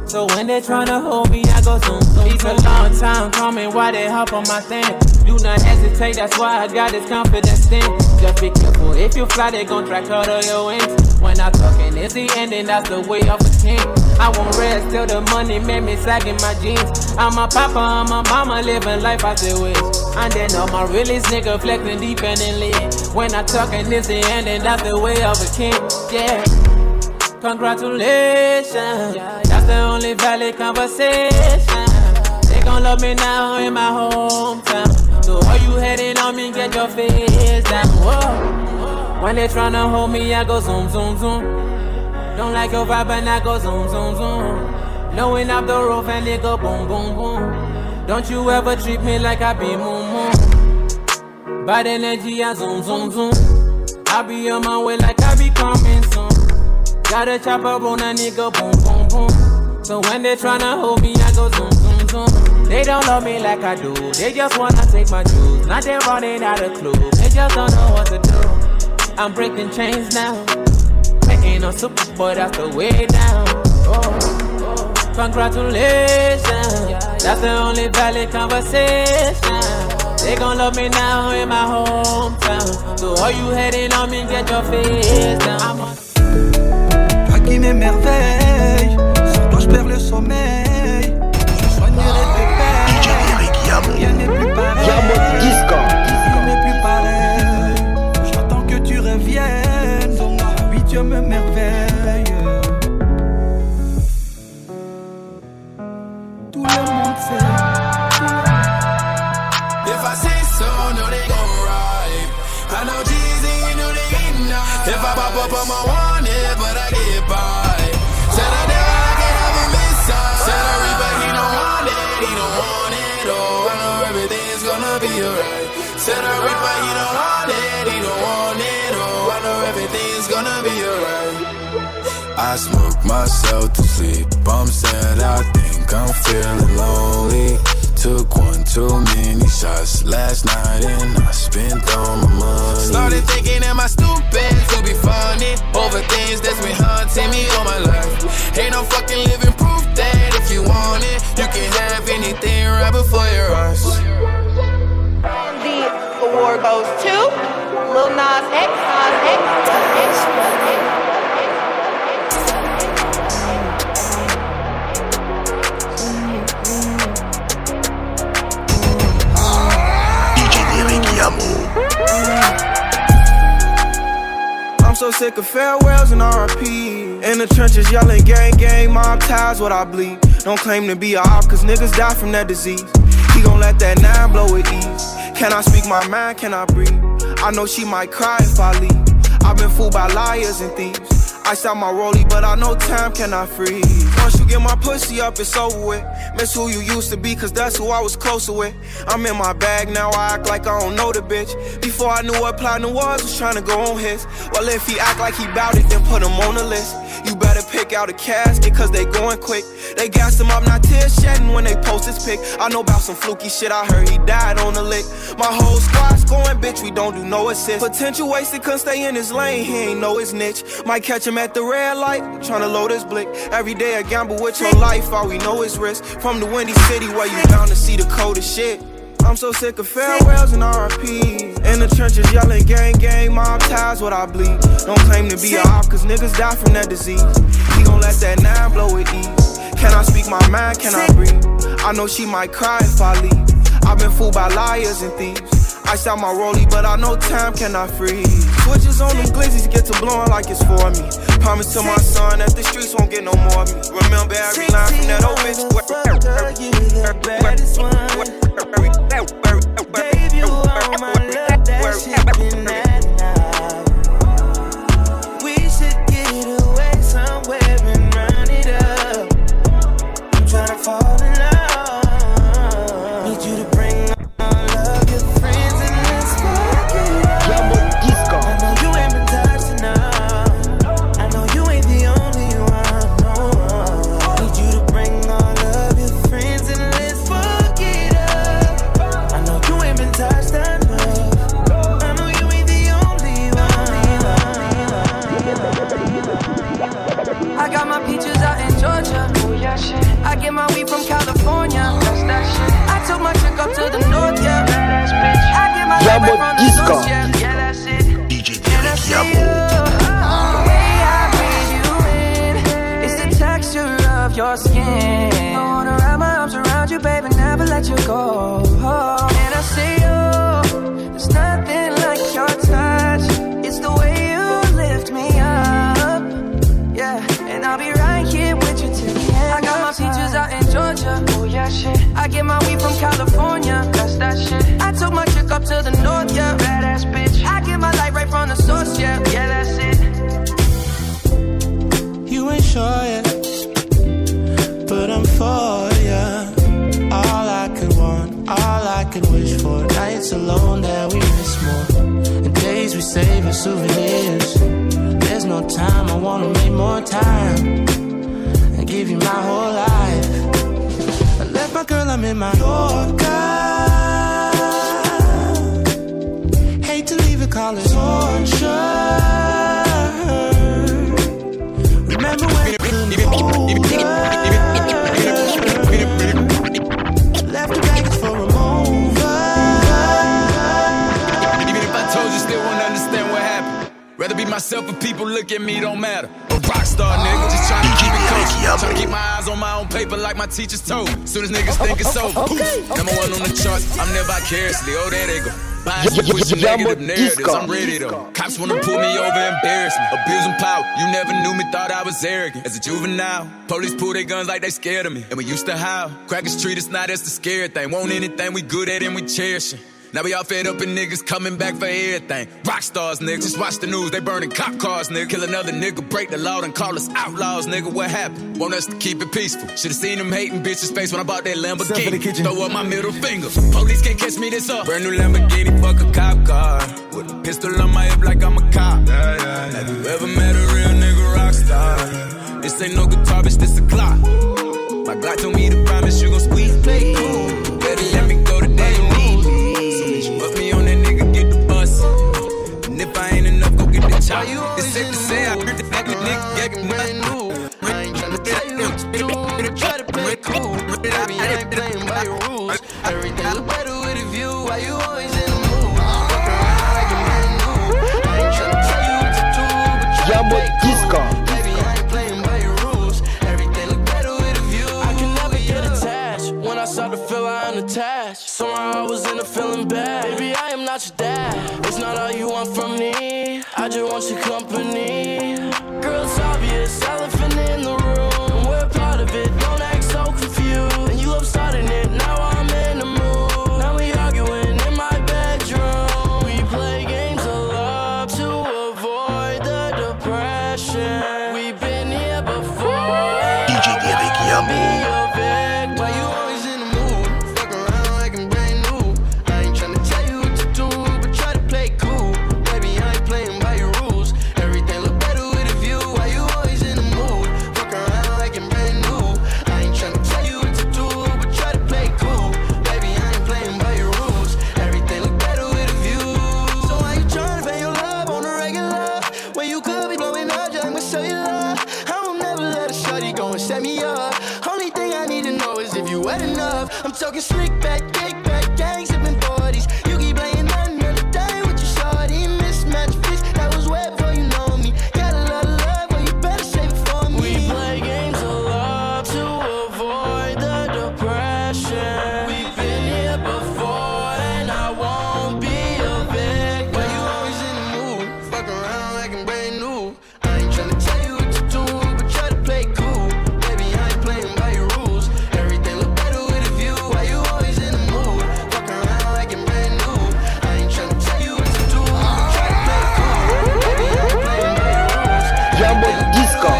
So when they tryna hold me, I go zoom, zoom. It's a long time coming, why they hop on my thing? Do not hesitate, that's why I got this confidence thing. Just be careful, if you fly, they gon' try cuddle your wings. When I talkin', it's the ending, that's the way of a king. I won't rest till the money made me sagging my jeans. I'm a papa, I'm a mama, living life as it wish. And then all my realest nigga flexing deep and in lit. When I talkin', it's the ending, that's the way of a king. Yeah. Congratulations, that's the only valid conversation. They gon' love me now in my hometown. So all you hating on me, get your face down. Whoa. When they tryna hold me, I go zoom, zoom, zoom. Don't like your vibe and I go zoom, zoom, zoom. Blowing up the roof and they go boom, boom, boom. Don't you ever treat me like I be moon, moon. Bad energy, I zoom, zoom, zoom. I be on my way like I be coming soon. Got a chopper on a nigga, boom, boom, boom. So when they tryna hold me, I go zoom, zoom, zoom. They don't love me like I do, they just wanna take my juice. Not they running out of clue, they just don't know what to do. I'm breaking chains now, making no super, but that's the way down. Oh. Congratulations, that's the only valid conversation. They gon' love me now in my hometown. So all you hating on me, get your face down. Qui m'émerveille, sans toi je perds le sommeil. Je soignerai tes peines. Rien n'est plus pareil. Rien n'est plus pareil. J'attends que tu reviennes. Oui, Dieu me merveille. Tout le monde sait. If I say so, no they gon' ride. I know Jeezy, you know they ain't not. If I pop up on my wanted, but I get by. Said I never I can have a missile. Said I Reaper, he don't want it, oh. I know everything's gonna be alright. Said I Reaper, he don't want it, oh. I know everything's gonna be alright. I smoke myself to sleep. I'm sad, I think I'm feeling lonely. Took one too many shots last night and I spent all my money. Started thinking, am I stupid to be funny over things that's been haunting me all my life? Ain't no fucking living proof that if you want it, you can have anything right before your eyes. The award goes to Lil Nas X. I'm so sick of farewells and RIP. In the trenches yelling gang, gang, mob ties what I bleed. Don't claim to be a op, cause niggas die from that disease. He gon' let that 9 blow with ease. Can I speak my mind, can I breathe? I know she might cry if I leave. I've been fooled by liars and thieves. I out my rollie, but I know time cannot freeze. Once you get my pussy up, it's over with. Miss who you used to be, cause that's who I was closer with. I'm in my bag now, I act like I don't know the bitch. Before I knew what platinum was trying to go on his. Well, if he act like he bout it, then put him on the list. You better pick out a casket, cause they going quick. They gassed him up, not tears shedding when they post his pic. I know about some fluky shit, I heard he died on the lick. My whole squad's going, bitch, we don't do no assist. Potential wasted, couldn't stay in his lane, he ain't know his niche. Might catch him at the red light, tryna load his blick. Every day a gamble with your life, all we know is risk. From the windy city where you bound to see the coldest shit. I'm so sick of farewells and RIPs. In the trenches yelling gang, gang, mob ties what I bleed. Don't claim to be a op, cause niggas die from that disease. He gon' let that 9 blow with ease. Can I speak my mind, can I breathe? I know she might cry if I leave. I've been fooled by liars and thieves. I out my rollie, but I know time cannot freeze. Switches on them glizzies get to blowing like it's for me. Promise to my son that the streets won't get no more of me. Remember every line from that old bitch. You the baddest one. Gave you all my love, that shit been that night. We should get away somewhere and run it up. I'm tryna fall in love. Need you to bring all of your friends and let's fuck it up. I know you ain't been touched enough. I know you ain't the only one. No. Need you to bring all of get my weed from California. That's that shit. I took my chick up to the north, yeah. Badass bitch. I get my life right from the source, yeah. Yeah, that's it. DJ Derek Yamo. The way I breathe you in, it's the texture of your skin. I wanna wrap my arms around you, baby, never let you go. And I say, oh, there's nothing like your touch. It's the way you lift me up, yeah. And I'll be right here with you till the end. I got my peaches out in Georgia, oh yeah, shit. I get my weed from California, that's that shit. I took my chick up to the north, yeah. Badass bitch. I get my light right from the source, yeah. Yeah, that's it. You ain't sure yet, but I'm for ya. All I could want, all I could wish for. Nights alone that we miss more, and days we save as souvenirs. There's no time, I wanna make more time and give you my whole life. I left my girl, I'm in my Yorker. Hate to leave it, call it torture. Remember when it couldn't hold left the baggage for a mover. Even if I told you, still won't understand what happened. Rather be myself if people look at me, don't matter. A rock star nigga, just trying to keep it cozy. Trying to keep my eyes on my own paper like my teachers told me. Soon as niggas think it's over, number one on the charts, I'm there vicariously. Oh, there they go. Buying some pushing negative narratives, I'm ready though. Cops wanna pull me over, embarrass me. Abusing power, you never knew me, thought I was arrogant. As a juvenile, police pull their guns like they scared of me. And we used to howl, crackers treat us not as the scared thing. Want anything we good at and we cherish it. Now we all fed up and niggas coming back for everything. Rock stars, nigga, just watch the news, they burning cop cars, nigga. Kill another nigga, break the law and call us outlaws, nigga. What happened? Want us to keep it peaceful. Should've seen them hating bitches' face when I bought that Lamborghini. Throw up my middle finger. Police can't catch me this up. Brand new Lamborghini, fuck a cop car. With a pistol on my hip like I'm a cop. Have you ever met a real nigga rock star? This ain't no guitar, bitch, this a Glock. My Glock told me to promise you gon' squeeze, play cool. Better let me go today, you need me. Put me on that nigga, get the bus. And if I ain't enough, go get the chop. It's safe to say I heard the nigga get brand new. I ain't tryna tell you what to do, but try to play cool. Baby, I ain't playing by your rules. Everything look better with a view. Why you always in the mood? Walk around like a brand new. I ain't tryna tell you what to do, but try to play cool. Baby, I ain't playing by your rules. Everything look better with a view. I can never get attached. When I start to feel I unattached, somehow I was in a feeling bad. Baby, I am not your dad. It's not all you want from me. I just want your company. Girl, it's obvious, elephant in the room. We're part of it, don't act so confused. And you love starting it, now I'm in the mood. Now we arguing in my bedroom. We play games of love to avoid the depression. We've been here before. DJ Derek Yamo. Why you always in the mood? Fuck around like I'm brand new. I ain't tryna tell you what to do, but try to play cool. Baby, I ain't playing by your rules. Everything look better with a view. Why you always in the mood? Fuck around like I'm brand new. I ain't tryna tell you what to do, but try to play cool. Baby, I ain't playing by your rules. Everything look better with a view. So why you tryna pay your love on the regular? When you could be blowing up just with cellular. I will never let a shorty go and set me up. Only thing I need to know is if you wet enough. I'm talking slick back, kick back, gang sipping 40s. You keep playing another day with your shorty. Mismatch fish, that was way before you know me. Got a lot of love, but you better save it for me. We play games of love to avoid the depression. We've been here before and I won't be a victim. Why you always in the mood? Fuck around like I'm brand new. I ain't tryna tell you what to do, but try to play cool. Baby, I ain't playing by your rules. Everything look better with a view. Why you always in the mood? Fuck around like I'm brand new. I ain't tryna tell you what to do, but try to play cool. Baby, I ain't playing by your rules. Yamo Disco.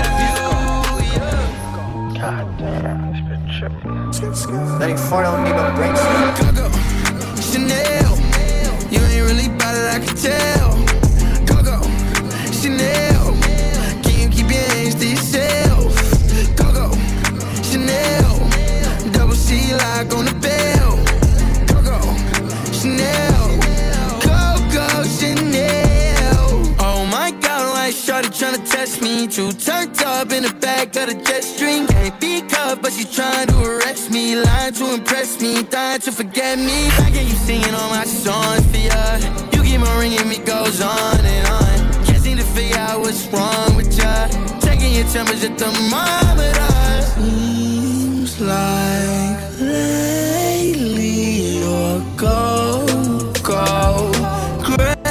God damn, it's been tripping. Like 4 don't need no breaks. Coco, Chanel, you ain't really about it, I can tell. Coco, Chanel, can you keep your hands to yourself? Coco, Chanel, double C lock on the bell. Coco, Chanel, Coco, Chanel. Oh my God, like shawty tryna test undress me. Too turned up in the back of the jet stream. Can't be cuffed, but she's trying to arrest me. Lying to impress me, dying to forget me. I get you singing all my songs for ya. You keep on ringing, it goes on and on. Can't seem to figure out what's wrong with ya. Taking your temperature thermometer. Seems like lately you're go crazy.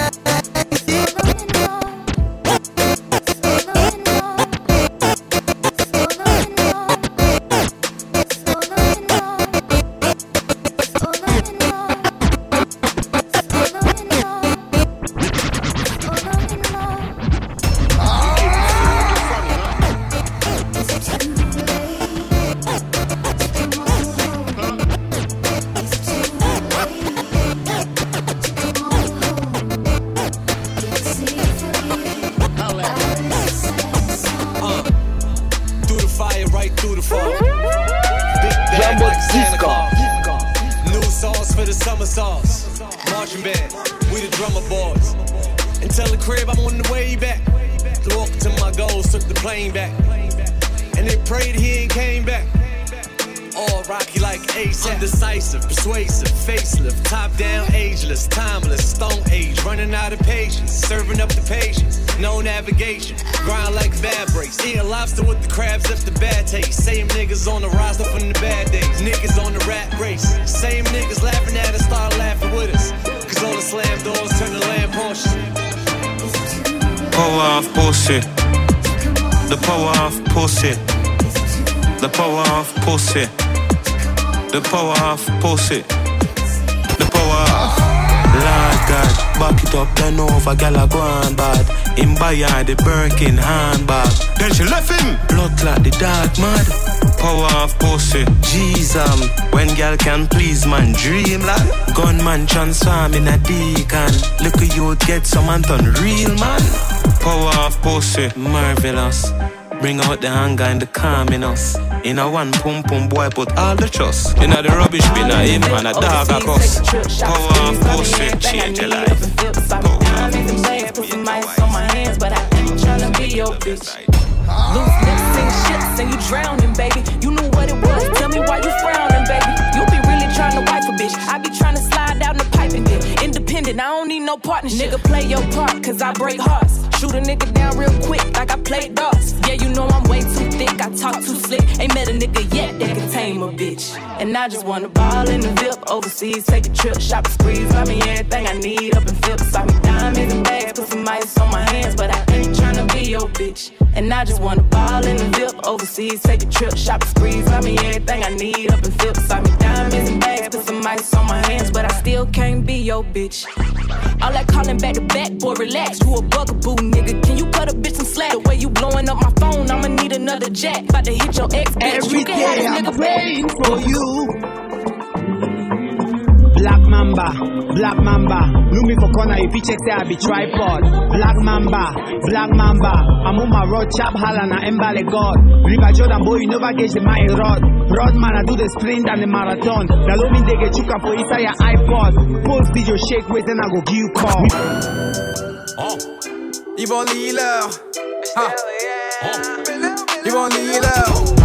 Indecisive, persuasive, facelift, top down, ageless, timeless, stone age, running out of patience, serving up the patience, no navigation, grind like bad breaks, eating lobster with the crabs left the bad taste, same niggas on the roster from the bad days, niggas on the rat race, same niggas laughing at us, start laughing with us, cause all the slam doors turn to lamp Porsche. Power of pussy, the power of pussy, the power of pussy. The power of pussy. The power of Lord God, back it up, then over, gal a go on bad. Him buy her the Birkin handbag. Then she left him. Blood clot the dark mad. Power of pussy. Jesus, when gal can please man, dream lad. Gunman transform in a deacon. Look at you get some and turn real man. Power of pussy, marvelous. Bring out the anger and the calm in us. In a one pum pum boy put all the trust. In a the rubbish bin a him and a dog a cuss. Power of pussy change your life. I'm even mad, put some ice on my hands, but I ain't tryna be your bitch. Loose lips and ships and you drowning, baby. You knew what it was, tell me why you frowning, baby. You be really tryna wife a bitch. I be tryna slide down the pipe and get independent. I don't need no partnership. Nigga, play your part, cause I break hearts. Shoot a nigga down real quick, like I played darts. Yeah, you know I'm way too thick, I talk too slick. Ain't met a nigga yet that can tame a bitch. And I just wanna ball in the VIP, overseas, take a trip, shop a squeeze. Buy me everything I need up in Phillips. Buy me diamonds and bags, put some ice on my hands, but I ain't tryna be your bitch. And I just wanna ball in the VIP, overseas, take a trip, shop a squeeze. Buy me everything I need up in Phillips. Buy me diamonds and bags, put some ice on my hands, but I still can't be your bitch. All that calling back to back, boy, relax. You a bugaboo, nigga. Can you cut a bitch some slack? The way you blowing up my phone, I'ma need another jack. About to hit your ex, bitch. Every day I'm praying for you. Black Mamba, Black Mamba. Look me for corner if you check say I be tripod. Black Mamba, Black Mamba. I'm on my road, chap halana, embale God. River Jordan boy, you never gauge the my rod. Rod man, I do the sprint and the marathon. Now let me take a chuka for inside your iPod. Post video shake with then I go give you call. Yvon Liller. Yvon Liller.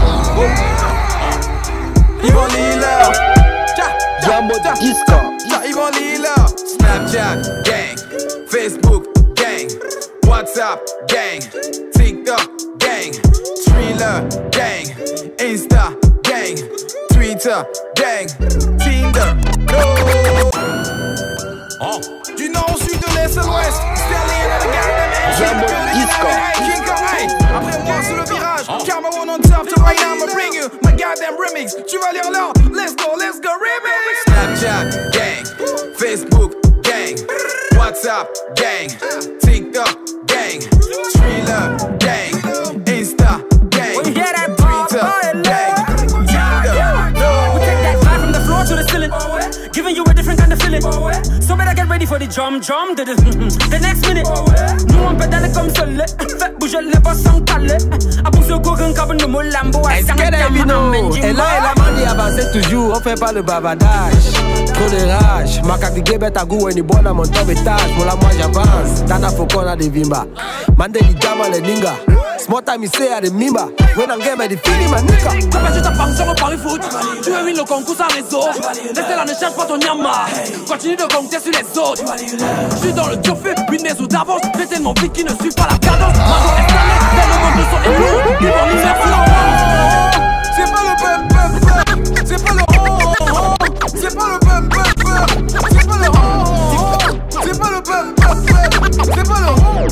Yvon Liller. Jambo Disco. Yvon Liller. Snapchat gang, Facebook gang, WhatsApp gang, TikTok gang, Thriller gang, Insta gang, Twitter gang, Tinder. Du nord au sud, de l'est à l'ouest, Sterling and the goddamn Jambo Disco. King Kong, hey, après moi sur le virage, Karma one on top, so right now I'ma bring you my goddamn remix. Tu vas lire là, let's go remix. Snapchat gang, Facebook gang, WhatsApp gang, TikTok gang, Thriller gang, Insta gang, Twitter gang, We take that vibe from the floor to the ceiling, giving you a different kind of feeling. So better get ready for the drum, the next minute. Nous on pédale comme seul, fait bouger les boss sans caler. A pousse au courant comme nous Lambo. Est-ce que Davino, et là elle a demandé à base toujours, on fait pas le bavardage. Trop de rage, Makaki bête à goût, et ni bonne à mon top étage. Pour la moi j'avance, Tana Fokon a des vimba. Mandeli Dama le ninga. Small time il sait à des mimba. When I'm game, des finis ma nika. Après, je t'apprends sur le pari foot. Tu veux win le concours sans réseau. Laissez là, ne cherche pas ton yama. Continue de compter sur les autres. Je suis dans le dur feu, puis mes os d'avance. J'ai tellement vite qui ne suivent pas la cadence. Maman installée, dès le monde de son époux. Ils vont l'hiver sur c'est pas le bum bum bum. C'est pas le c'est pas le bum bum bum. C'est pas le c'est pas le bum bum bum. C'est pas le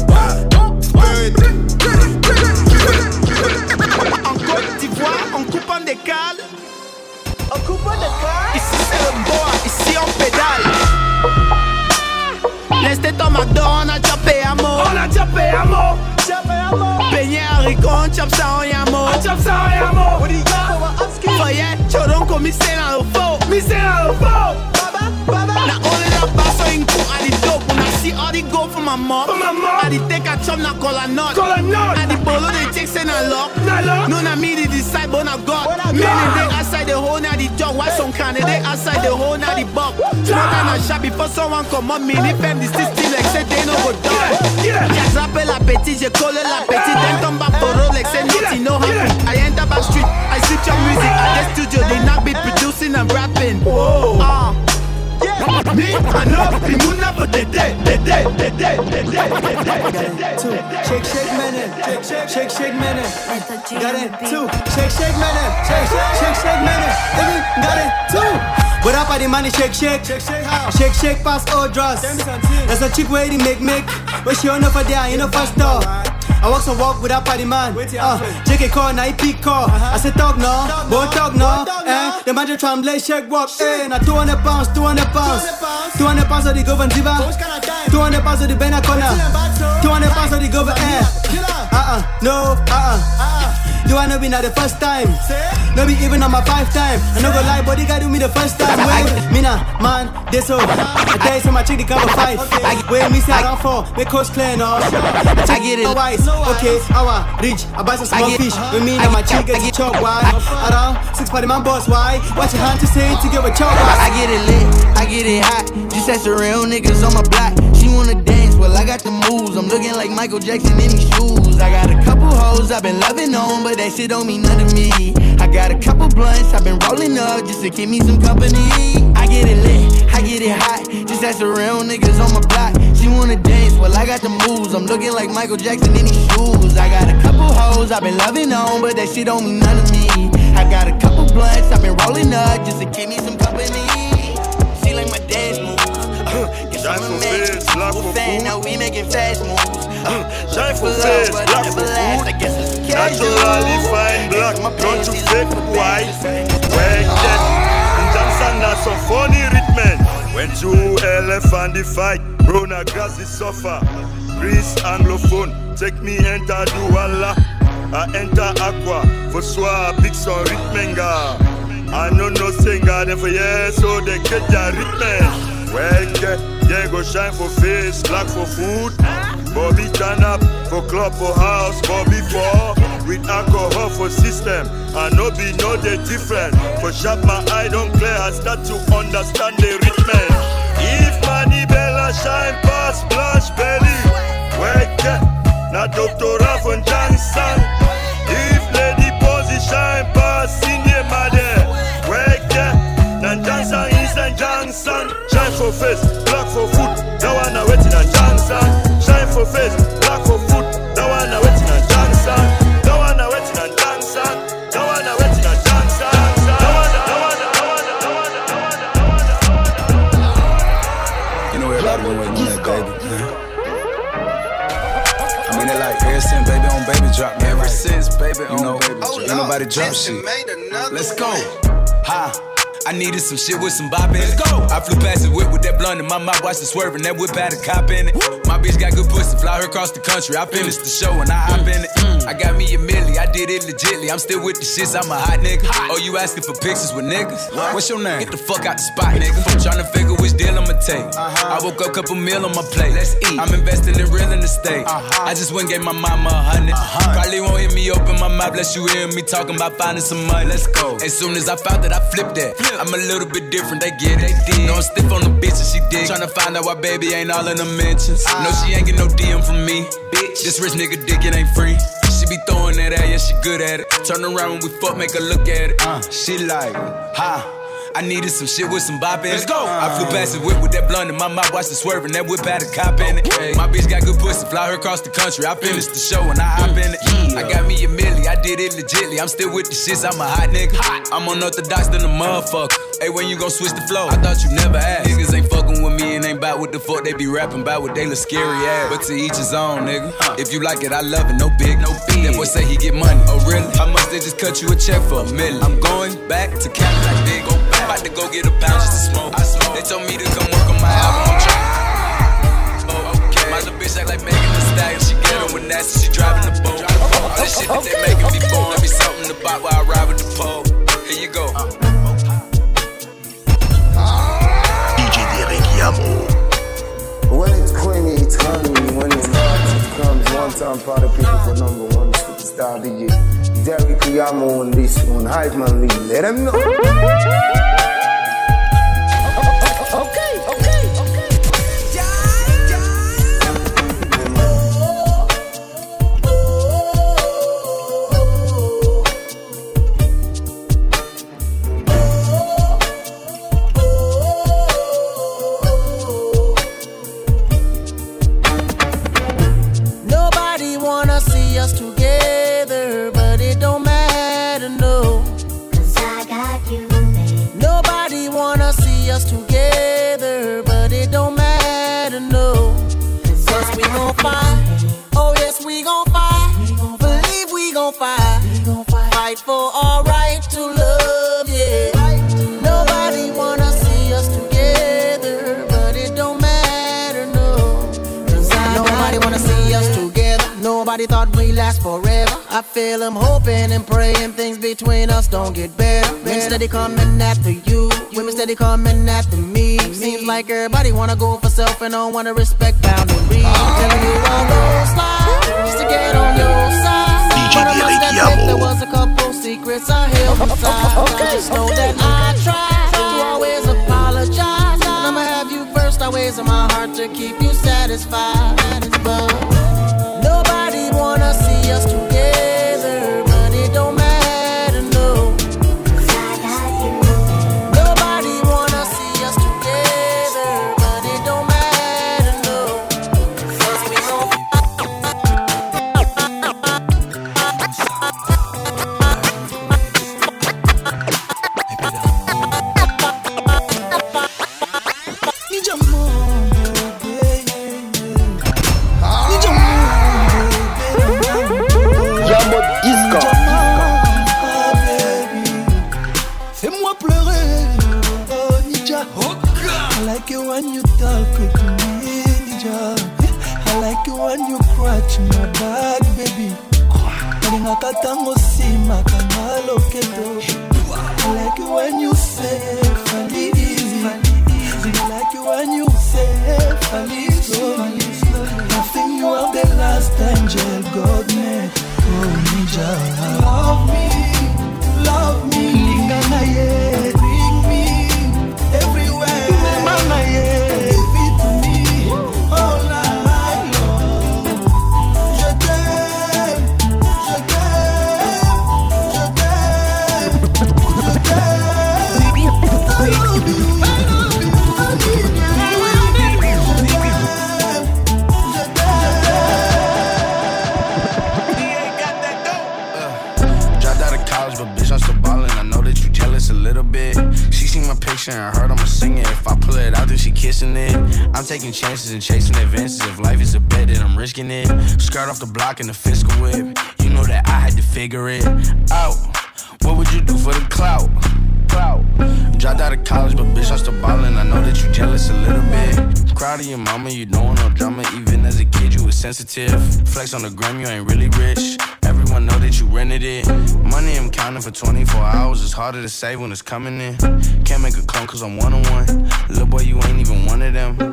En Côte d'Ivoire, on coupe en décale. On coupe en décale. Ici c'est le bois, ici on pédale. Laisse ton McDo, on a déjà payé à mot. On a déjà payé à mot. Beignet haricot, on chop ça en yamo. On chop ça en yamo. Foyer, choron comme mi c'est dans le faux. Mi c'est dans le faux. Na only la bass so in cool and the dope. When I see all the go for my mom. I the take a chop na call a nut. And the bolo they take say na lock. No na me the decide but na God. Many they outside the hole na the job. Why some candidate outside the hole na the buck. Small time na shop before someone come on me. They fem the system like say they no go down. J'attrape la petite, j'ai collé la petite. Then come back for road like say nothing no happen. I enter back street, I switch your music. At the studio they not be producing and rapping. Me, I know the moon for the day. Shake, shake, minute. Shake, shake, minute. Got it, two. Shake, minute. Shake, minute. Got it, two. What up, the money? Shake, shake, pass all draws. That's a chick way to make. But she on over there, you know, fast talk. I walk some walk without party man. JK call, now he pick call. I said talk no, boy talk no. The man just tremble, shake walk. Now 200 pounds. 200 pounds of the government diva. 200 pounds of the Bena corner. 200 pounds of the government. No. You wanna be not the first time. No be even on my 5 time. I no go lie, but they gotta do me the first time. Wait, Mina, man, this so. I tell you so my chick they cover 5. Wait, me say I don't fall, make coast clear no. I get it. Wise. Okay, our reach. I buy some small fish. With me and my chick get the chop wide. Around 6 party man boss why? Watch your hand to say to give a chop wide. I get it lit, I get it hot. Just as the real niggas on my block. She wanna dance, well I got the moves. I'm looking like Michael Jackson in these shoes. I got a couple hoes I've been loving on, but that shit don't mean nothing to me. I got a couple blunts I've been rolling up just to keep me some company. I get it lit, I get it hot. Just as the real niggas on my block. She wanna dance, well I got the moves. I'm looking like Michael Jackson in these shoes. I got a couple hoes I've been loving on, but that shit don't mean nothing to me. I got a couple blunts I've been rolling up just to keep me some company. She like my dance moves. Guess I'm a man, I'm a fan, now we making fast moves. Shine for face, black for food. Naturally fine black, don't you fake white. When that, in Johnson, that's some funny rhythm. When 2 elephant the fight, bro, na grass is suffer. Greece anglophone, take me enter Douala. I enter Aqua, for soi, big son rhythm. I know no singer, then for years, so they get their rhythm. Well, yeah, go shine for face, black for food. Bobby turn up for club for house, Bobby for with alcohol for system. I know be no they different. For sharp my eye don't clear, I start to understand the rhythm. If Manny Bella shine past splash belly, wake na Dr. Raffon Johnson. If Lady Posey shine past Cindy Made, wake na Johnson Eastern Johnson. Shine for face, black for foot. That one I waiting on Johnson. Shine for face, black for foot. That one I waiting on Johnson. That one I waiting on Johnson. That one I waiting on Johnson. You know everybody been waiting on that baby. I mean it like ever since baby on baby drop. Man, ever since baby on baby drop. Ain't nobody drop shit. Let's go. Ha. I needed some shit with some bop in it. Let's go. I flew past the whip with that blunt in my mouth, watched it swerving. That whip had a cop in it. My bitch got good pussy, fly her across the country. I finished the show and I hop in it. I got me a milli, I did it legitly. I'm still with the shits, I'm a hot nigga. Oh, you asking for pictures with niggas? What's your name? Get the fuck out the spot, nigga. Tryna figure which deal I'ma take. I woke up, couple meal on my plate. Let's eat. I'm investing in real estate. I just went and gave my mama 100. Probably won't hear me open my mouth, bless you hear me talking about finding some money. Let's go. As soon as I found that, I flipped that. I'm a little bit different, they get it. No, I'm stiff on the bitch and she dig. Tryna find out why baby ain't all in the mentions. No, she ain't get no DM from me. Bitch, this rich nigga dick, it ain't free. She be throwing that at, yeah, she good at it. Turn around when we fuck, make her look at it. She like, ha. I needed some shit with some bop in it. Let's go. I flew past the whip with that blunt in my mouth, watched it swerving. That whip had a cop in it. My bitch got good pussy, fly her across the country. I finished the show and I hop in it. I got me a milli, I did it legitly. I'm still with the shits, I'm a hot nigga. I'm unorthodox than a motherfucker. Hey, when you gon' switch the flow? I thought you never asked. Niggas ain't fucking with me and ain't bout what the fuck they be rapping about, what they look scary ass. But to each his own, nigga. If you like it, I love it, no big. That boy say he get money. Oh really? How much they just cut you a check for $1 million? I'm going back to Cali like big. Go back. About to go get a pound just to smoke. They told me to come work on my album. I'm trying. Oh, okay. My little bitch act like Megan Thee Stallion. She get her with nasty, she driving the boat. All that shit that they making me born. Let me something to buy while I ride with the pole. Here you go. DJ Derek Yamo. When it's creamy, it's honey. When it's hot, it comes. One time party people for number one superstar DJ Derek Yamo on this one. Hype man, let them know. Thought we last forever. I feel I'm hoping and praying things between us don't get better. Men steady coming after you, women steady coming after me. Seems like everybody wanna go for self and don't wanna respect boundaries. Telling you all those lies just to get on your side. But I must admit there was a couple secrets I held inside. I just know that I tried to always apologize, and I'ma have you first always in my heart to keep you satisfied. But nobody wanna see us together, but it don't matter, no. Nobody wanna see us together, but it don't matter, no. 'Cause we gon' when you talk to me, Ninja. I like you when you scratch my back, baby. Katango sima kanalo keto. I like you when you say fali easy. I like you when you say fali slowly. I think you are the last angel God made. Oh Ninja, love me, lingana ye, bring me everywhere. Mama ye, give it to me all night long. Je t'aime, je t'aime, je t'aime, je t'aime. I love you, I love you, I need you. A little bit. She seen my picture and heard I'ma sing it. If I pull it out, then she kissing it. I'm taking chances and chasing advances. If life is a bet, then I'm risking it. Skirt off the block in the fiscal whip. You know that I had to figure it out. What would you do for the clout? Dropped out of college, but bitch, I'm still ballin'. I know that you jealous a little bit. Proud of your mama, you don't want no drama. Even as a kid, you was sensitive. Flex on the gram, you ain't really rich. everyone know that you rented it. Money I'm counting for 24 hours. It's harder to save when it's coming in. Can't make a clone cause I'm one-on-one. Little boy, you ain't even one of them.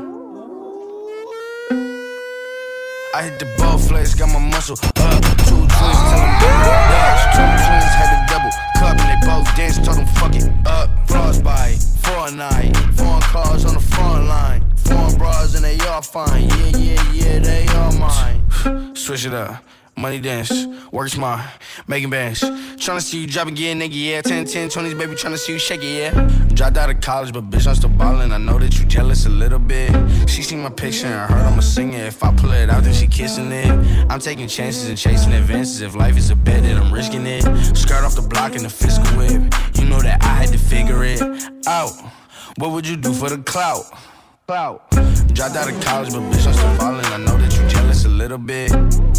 I hit the ball flex, got my muscle up. 2 twins, tell them double dutch. 2 twins had the double cup and they both danced, told them fuck it up. Frostbite, for a night. Foreign cars on the front line. Foreign bras and they all fine. Yeah, they all mine. Switch it up. Money dance, work smart, making bands. Tryna see you drop and get nigga, yeah. 10, 20s, baby, tryna see you shake it, yeah. Dropped out of college, but bitch, I'm still ballin'. I know that you jealous a little bit. She seen my picture and heard I'ma sing it. If I pull it out, then she kissing it. I'm taking chances and chasing advances. If life is a bet, then I'm risking it. Skirt off the block in the fiscal whip. You know that I had to figure it out. What would you do for the clout? Dropped out of college, but bitch, I'm still ballin'. I know that you jealous a little bit.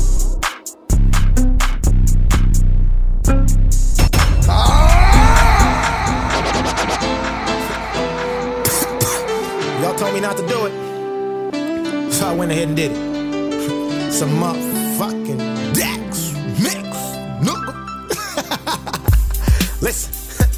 Y'all told me not to do it, so I went ahead and did it. Some motherfucking Dax mix. No. Listen,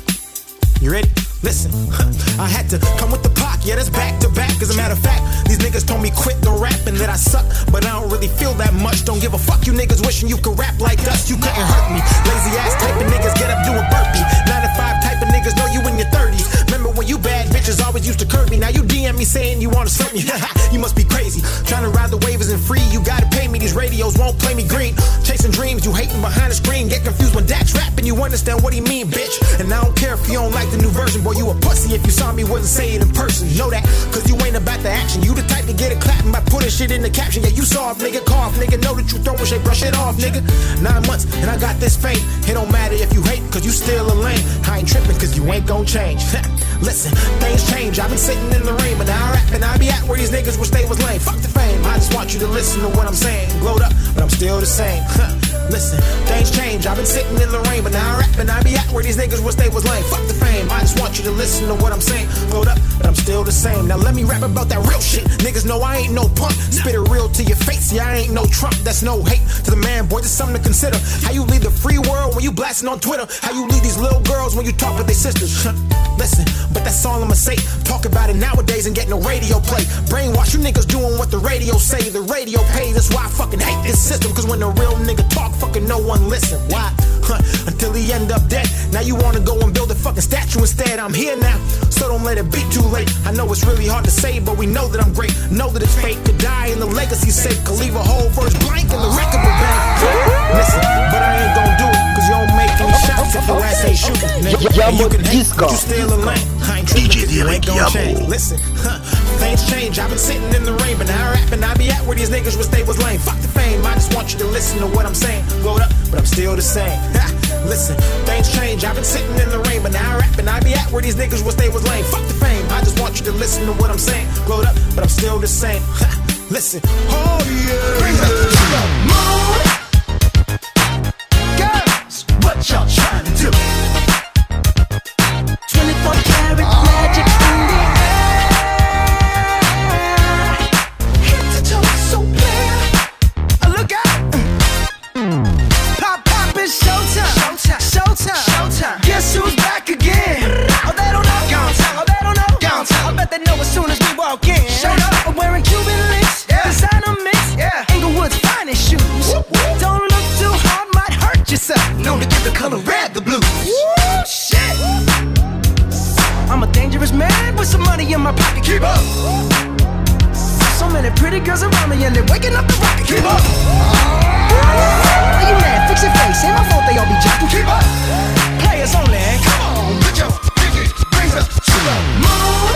you ready? Listen, I had to come with the Pac, yeah, that's back to back. As a matter of fact, these niggas told me quit the rapping, that I suck, but I don't really feel that much. Don't give a fuck, you niggas wishing you could rap like us. You couldn't hurt me. Lazy ass type of niggas get up doing burpee. 9 to 5 type of niggas know you in your 30s. Remember when you bad bitches always used to curb me? Now you DM me saying you wanna slip me. You must be crazy. Trying to ride the wave isn't free. You gotta pay me. These radios won't play me green. Chasing dreams, you hating behind the screen. Get confused when Dax rapping, you understand what he mean, bitch. And I don't care if you don't like the new version, boy, you a pussy. If you saw me, wouldn't say it in person. Know that, cause you ain't about the action. You the type to get it clapping by putting shit in the caption. Yeah, you soft, nigga, cough, nigga. Know that you throwing shit, brush it off, nigga. 9 months, and I got this fame. It don't matter if you hate, cause you still a lame. I ain't tripping, cause you ain't gon' change. Listen, things change. I've been sitting in the rain, but now I rap and I be at where these niggas wish they was lame. Fuck the fame, I just want you to listen to what I'm saying. Glowed up, but I'm still the same. Listen, things change. I've been sitting in the rain, but now I rap and I be at where these niggas wish they was lame. Fuck the fame, I just want you to listen to what I'm saying. Glowed up, but I'm still the same. Now let me rap about that real shit. Niggas know I ain't no punk. Spit it real to your face. Yeah, I ain't no Trump. That's no hate to the man, boy. That's something to consider. How you lead the free world when you blasting on Twitter? How you lead these little girls when you talk with their sisters? Listen, but that's all I'ma say. Talk about it nowadays and get no radio play. Brainwash you niggas doing what the radio say. The radio pays. That's why I fucking hate this system. Cause when a real nigga talk, fucking no one listen. Why? Until he end up dead. Now you wanna go and build a fucking statue instead. I'm here now, so don't let it be too late. I know it's really hard to say, but we know that I'm great. Know that it's fake. Could die in the legacy's sake. Could leave a whole verse blank in the record will bang. Listen, but I ain't gon' do it, cause you don't make any shots if your ass ain't shooting. Nigga, you can hate, but you still a lame. I ain't tripping, cause you ain't gon' change. Listen, things change. I've been sitting in the rain, but now I rap and I be at where these niggas wish they was lame. Fuck the fame, I just want you to listen to what I'm saying. Glowed up, but I'm still the same. Listen, things change. I've been sitting in the rain, but now I rap and I be at where these niggas wish they was lame. Fuck the fame, I just want you to listen to what I'm saying. Glowed up, but I'm still the same. Listen, oh yeah. Bring up the moon. Girls, what y'all trying to do? 24 karat magic in the air. Head to toe so clear. Look out. Pop, it's showtime. Showtime. Guess who's back again? Oh, they don't know. Oh, they don't know. I bet they know as soon as we walk in. Showed up. I'm wearing Cuban links. Designer mix. Inglewood's finest shoes. Don't look too hard, might hurt yourself. Known to give the color red the blues. Shit. I'm a dangerous man with some money in my pocket. Keep up. So many pretty girls around me and they're waking up the rocket. Keep up. Why you mad? Fix your face. Ain't my fault they all be jacking. Keep up. Players only. Come on, put your pinky rings up to the moon.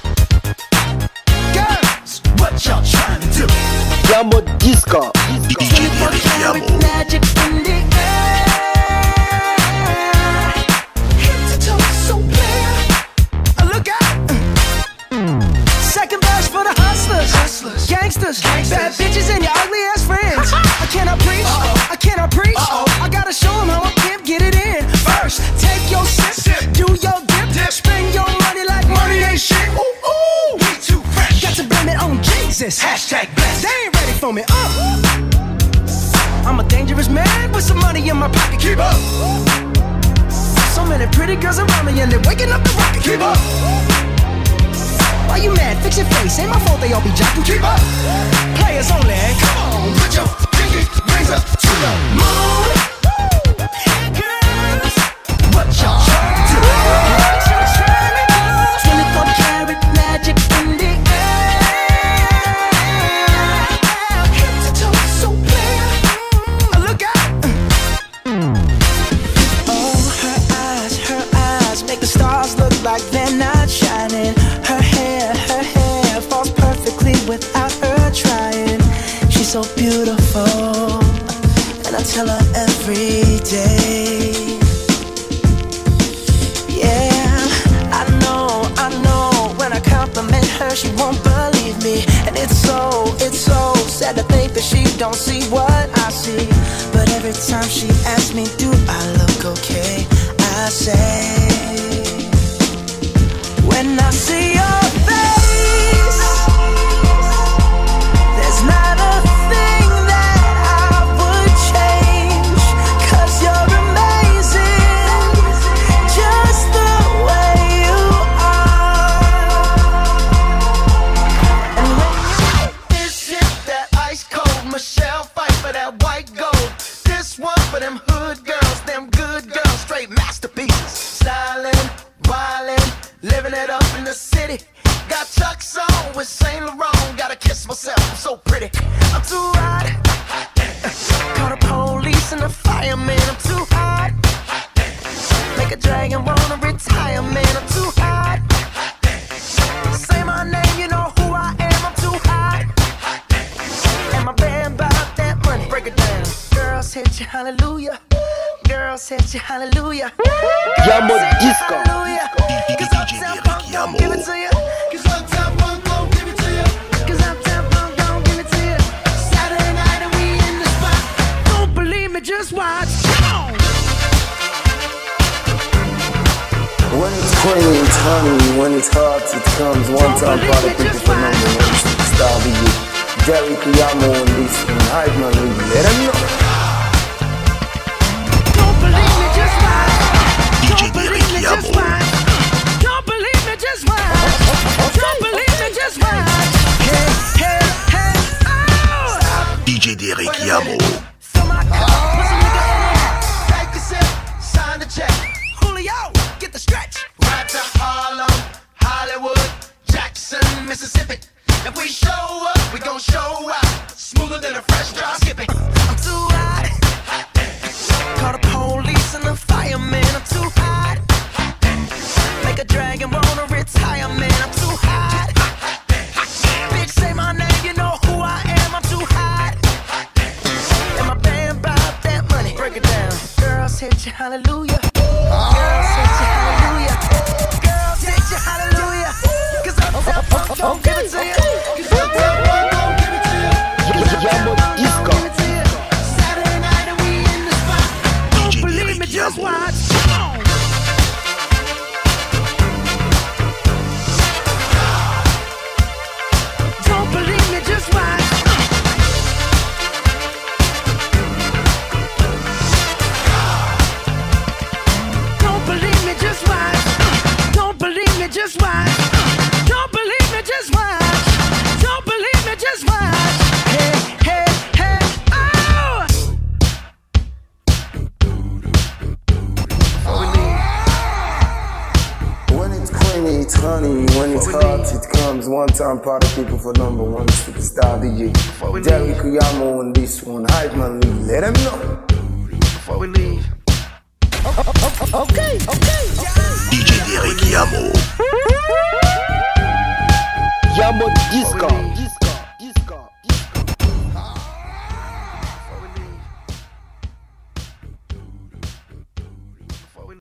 Girls, what y'all trying to do? Yamo Disco. DJ Yamo. Magic in the air. Head to toe so clear. Look out. Second verse for the hustlers. Gangsters. Bad bitches and your ugly ass friends. I cannot preach. I cannot preach. I gotta show them how I can't get it in. First, take your sip. Do your dip. Spend your money like money ain't shit. Ooh, we too fresh. Got to blame it on Jesus. Hashtag blessed. They ain't ready for me. I'm a dangerous man with some money in in my pocket, keep up. So many pretty girls around me and they're waking up the rocket, keep up. Why you mad? Fix your face, ain't my fault they all be jocking, keep up. Players only, come on, put your pinky rings up to the moon. Girls, what y'all trying to do? 24 karat magic in the air. Head to toe so clear, look out. Oh, her eyes make the stars look like they're not shining. Her hair falls perfectly without her trying. She's so beautiful, and I tell her every day. Yeah, I know, when I compliment her, she won't believe me. And it's so sad to think that she don't see what I see. But every time she asks me, do I look okay? I say, when I see your face, there's not a thing that I would change. 'Cause you're amazing, just the way you are. And when this shit, that ice cold Michelle fight for that white gold. This one for them hood girls, them good girls, straight masterpieces. Stylin', wildin', living it up in the city. Got Chuck's on with Saint Laurent. Gotta kiss myself, I'm so pretty. I'm too hot. Call the police and the fireman. I'm too hot. Make a dragon wanna retire, man. I'm too hot. Say my name, you know who I am. I'm too hot. And my band bought that money. Break it down. Girls hit you, hallelujah. Girls hit you, hallelujah. Yamo Disco. Cause Uptown Funk gon' give it to you. Cause Uptown Funk gon' give it to you. Cause Uptown Funk gon' give it to you. Saturday night and we in the spot. Don't believe me, just watch. When it's creamy, it's honey. When it's hot, it comes. One time party people for number one. Star BG. Derek Yamo on this one. Hype man, let them know. Don't believe me, just watch. DJ Derek Yamo. Don't believe me, just watch. Don't believe me, just watch. Hey, hey, hey, oh. DJ Derek Yamo. So my car, put some nigga in it. Take a sip, sign the check. Julio, get the stretch. Right to Harlem, Hollywood, Jackson, Mississippi. If we show up, we gon' show out. Smoother than a fresh drop skipping. I'm too hot. Call the police and the fireman. I'm too hot. Make a dragon wanna retire, man. I'm too hot. Bitch, say my name, you know who I am. I'm too hot. And my band bought that money. Break it down. Girls hit you, hallelujah. Girls hit you, hallelujah. Girls hit you, hallelujah. 'Cause Uptown Funk don't give it to you. 'Cause Uptown Funk don't give it to you. Yamo Disco. Saturday night and we in the spot. Don't believe me, just watch. Don't believe me, just watch. Don't believe me, just watch. Don't believe me, just watch. Don't believe me, just watch. Don't believe me, just watch. Hey, hey, hey, oh! When it's creamy, it's honey. When it's hot, it comes. One time party people for number one. Star DJ. Derek Yamo on this one. Hype man, let them know. Before we leave. Okay. DJ Derek Yamo.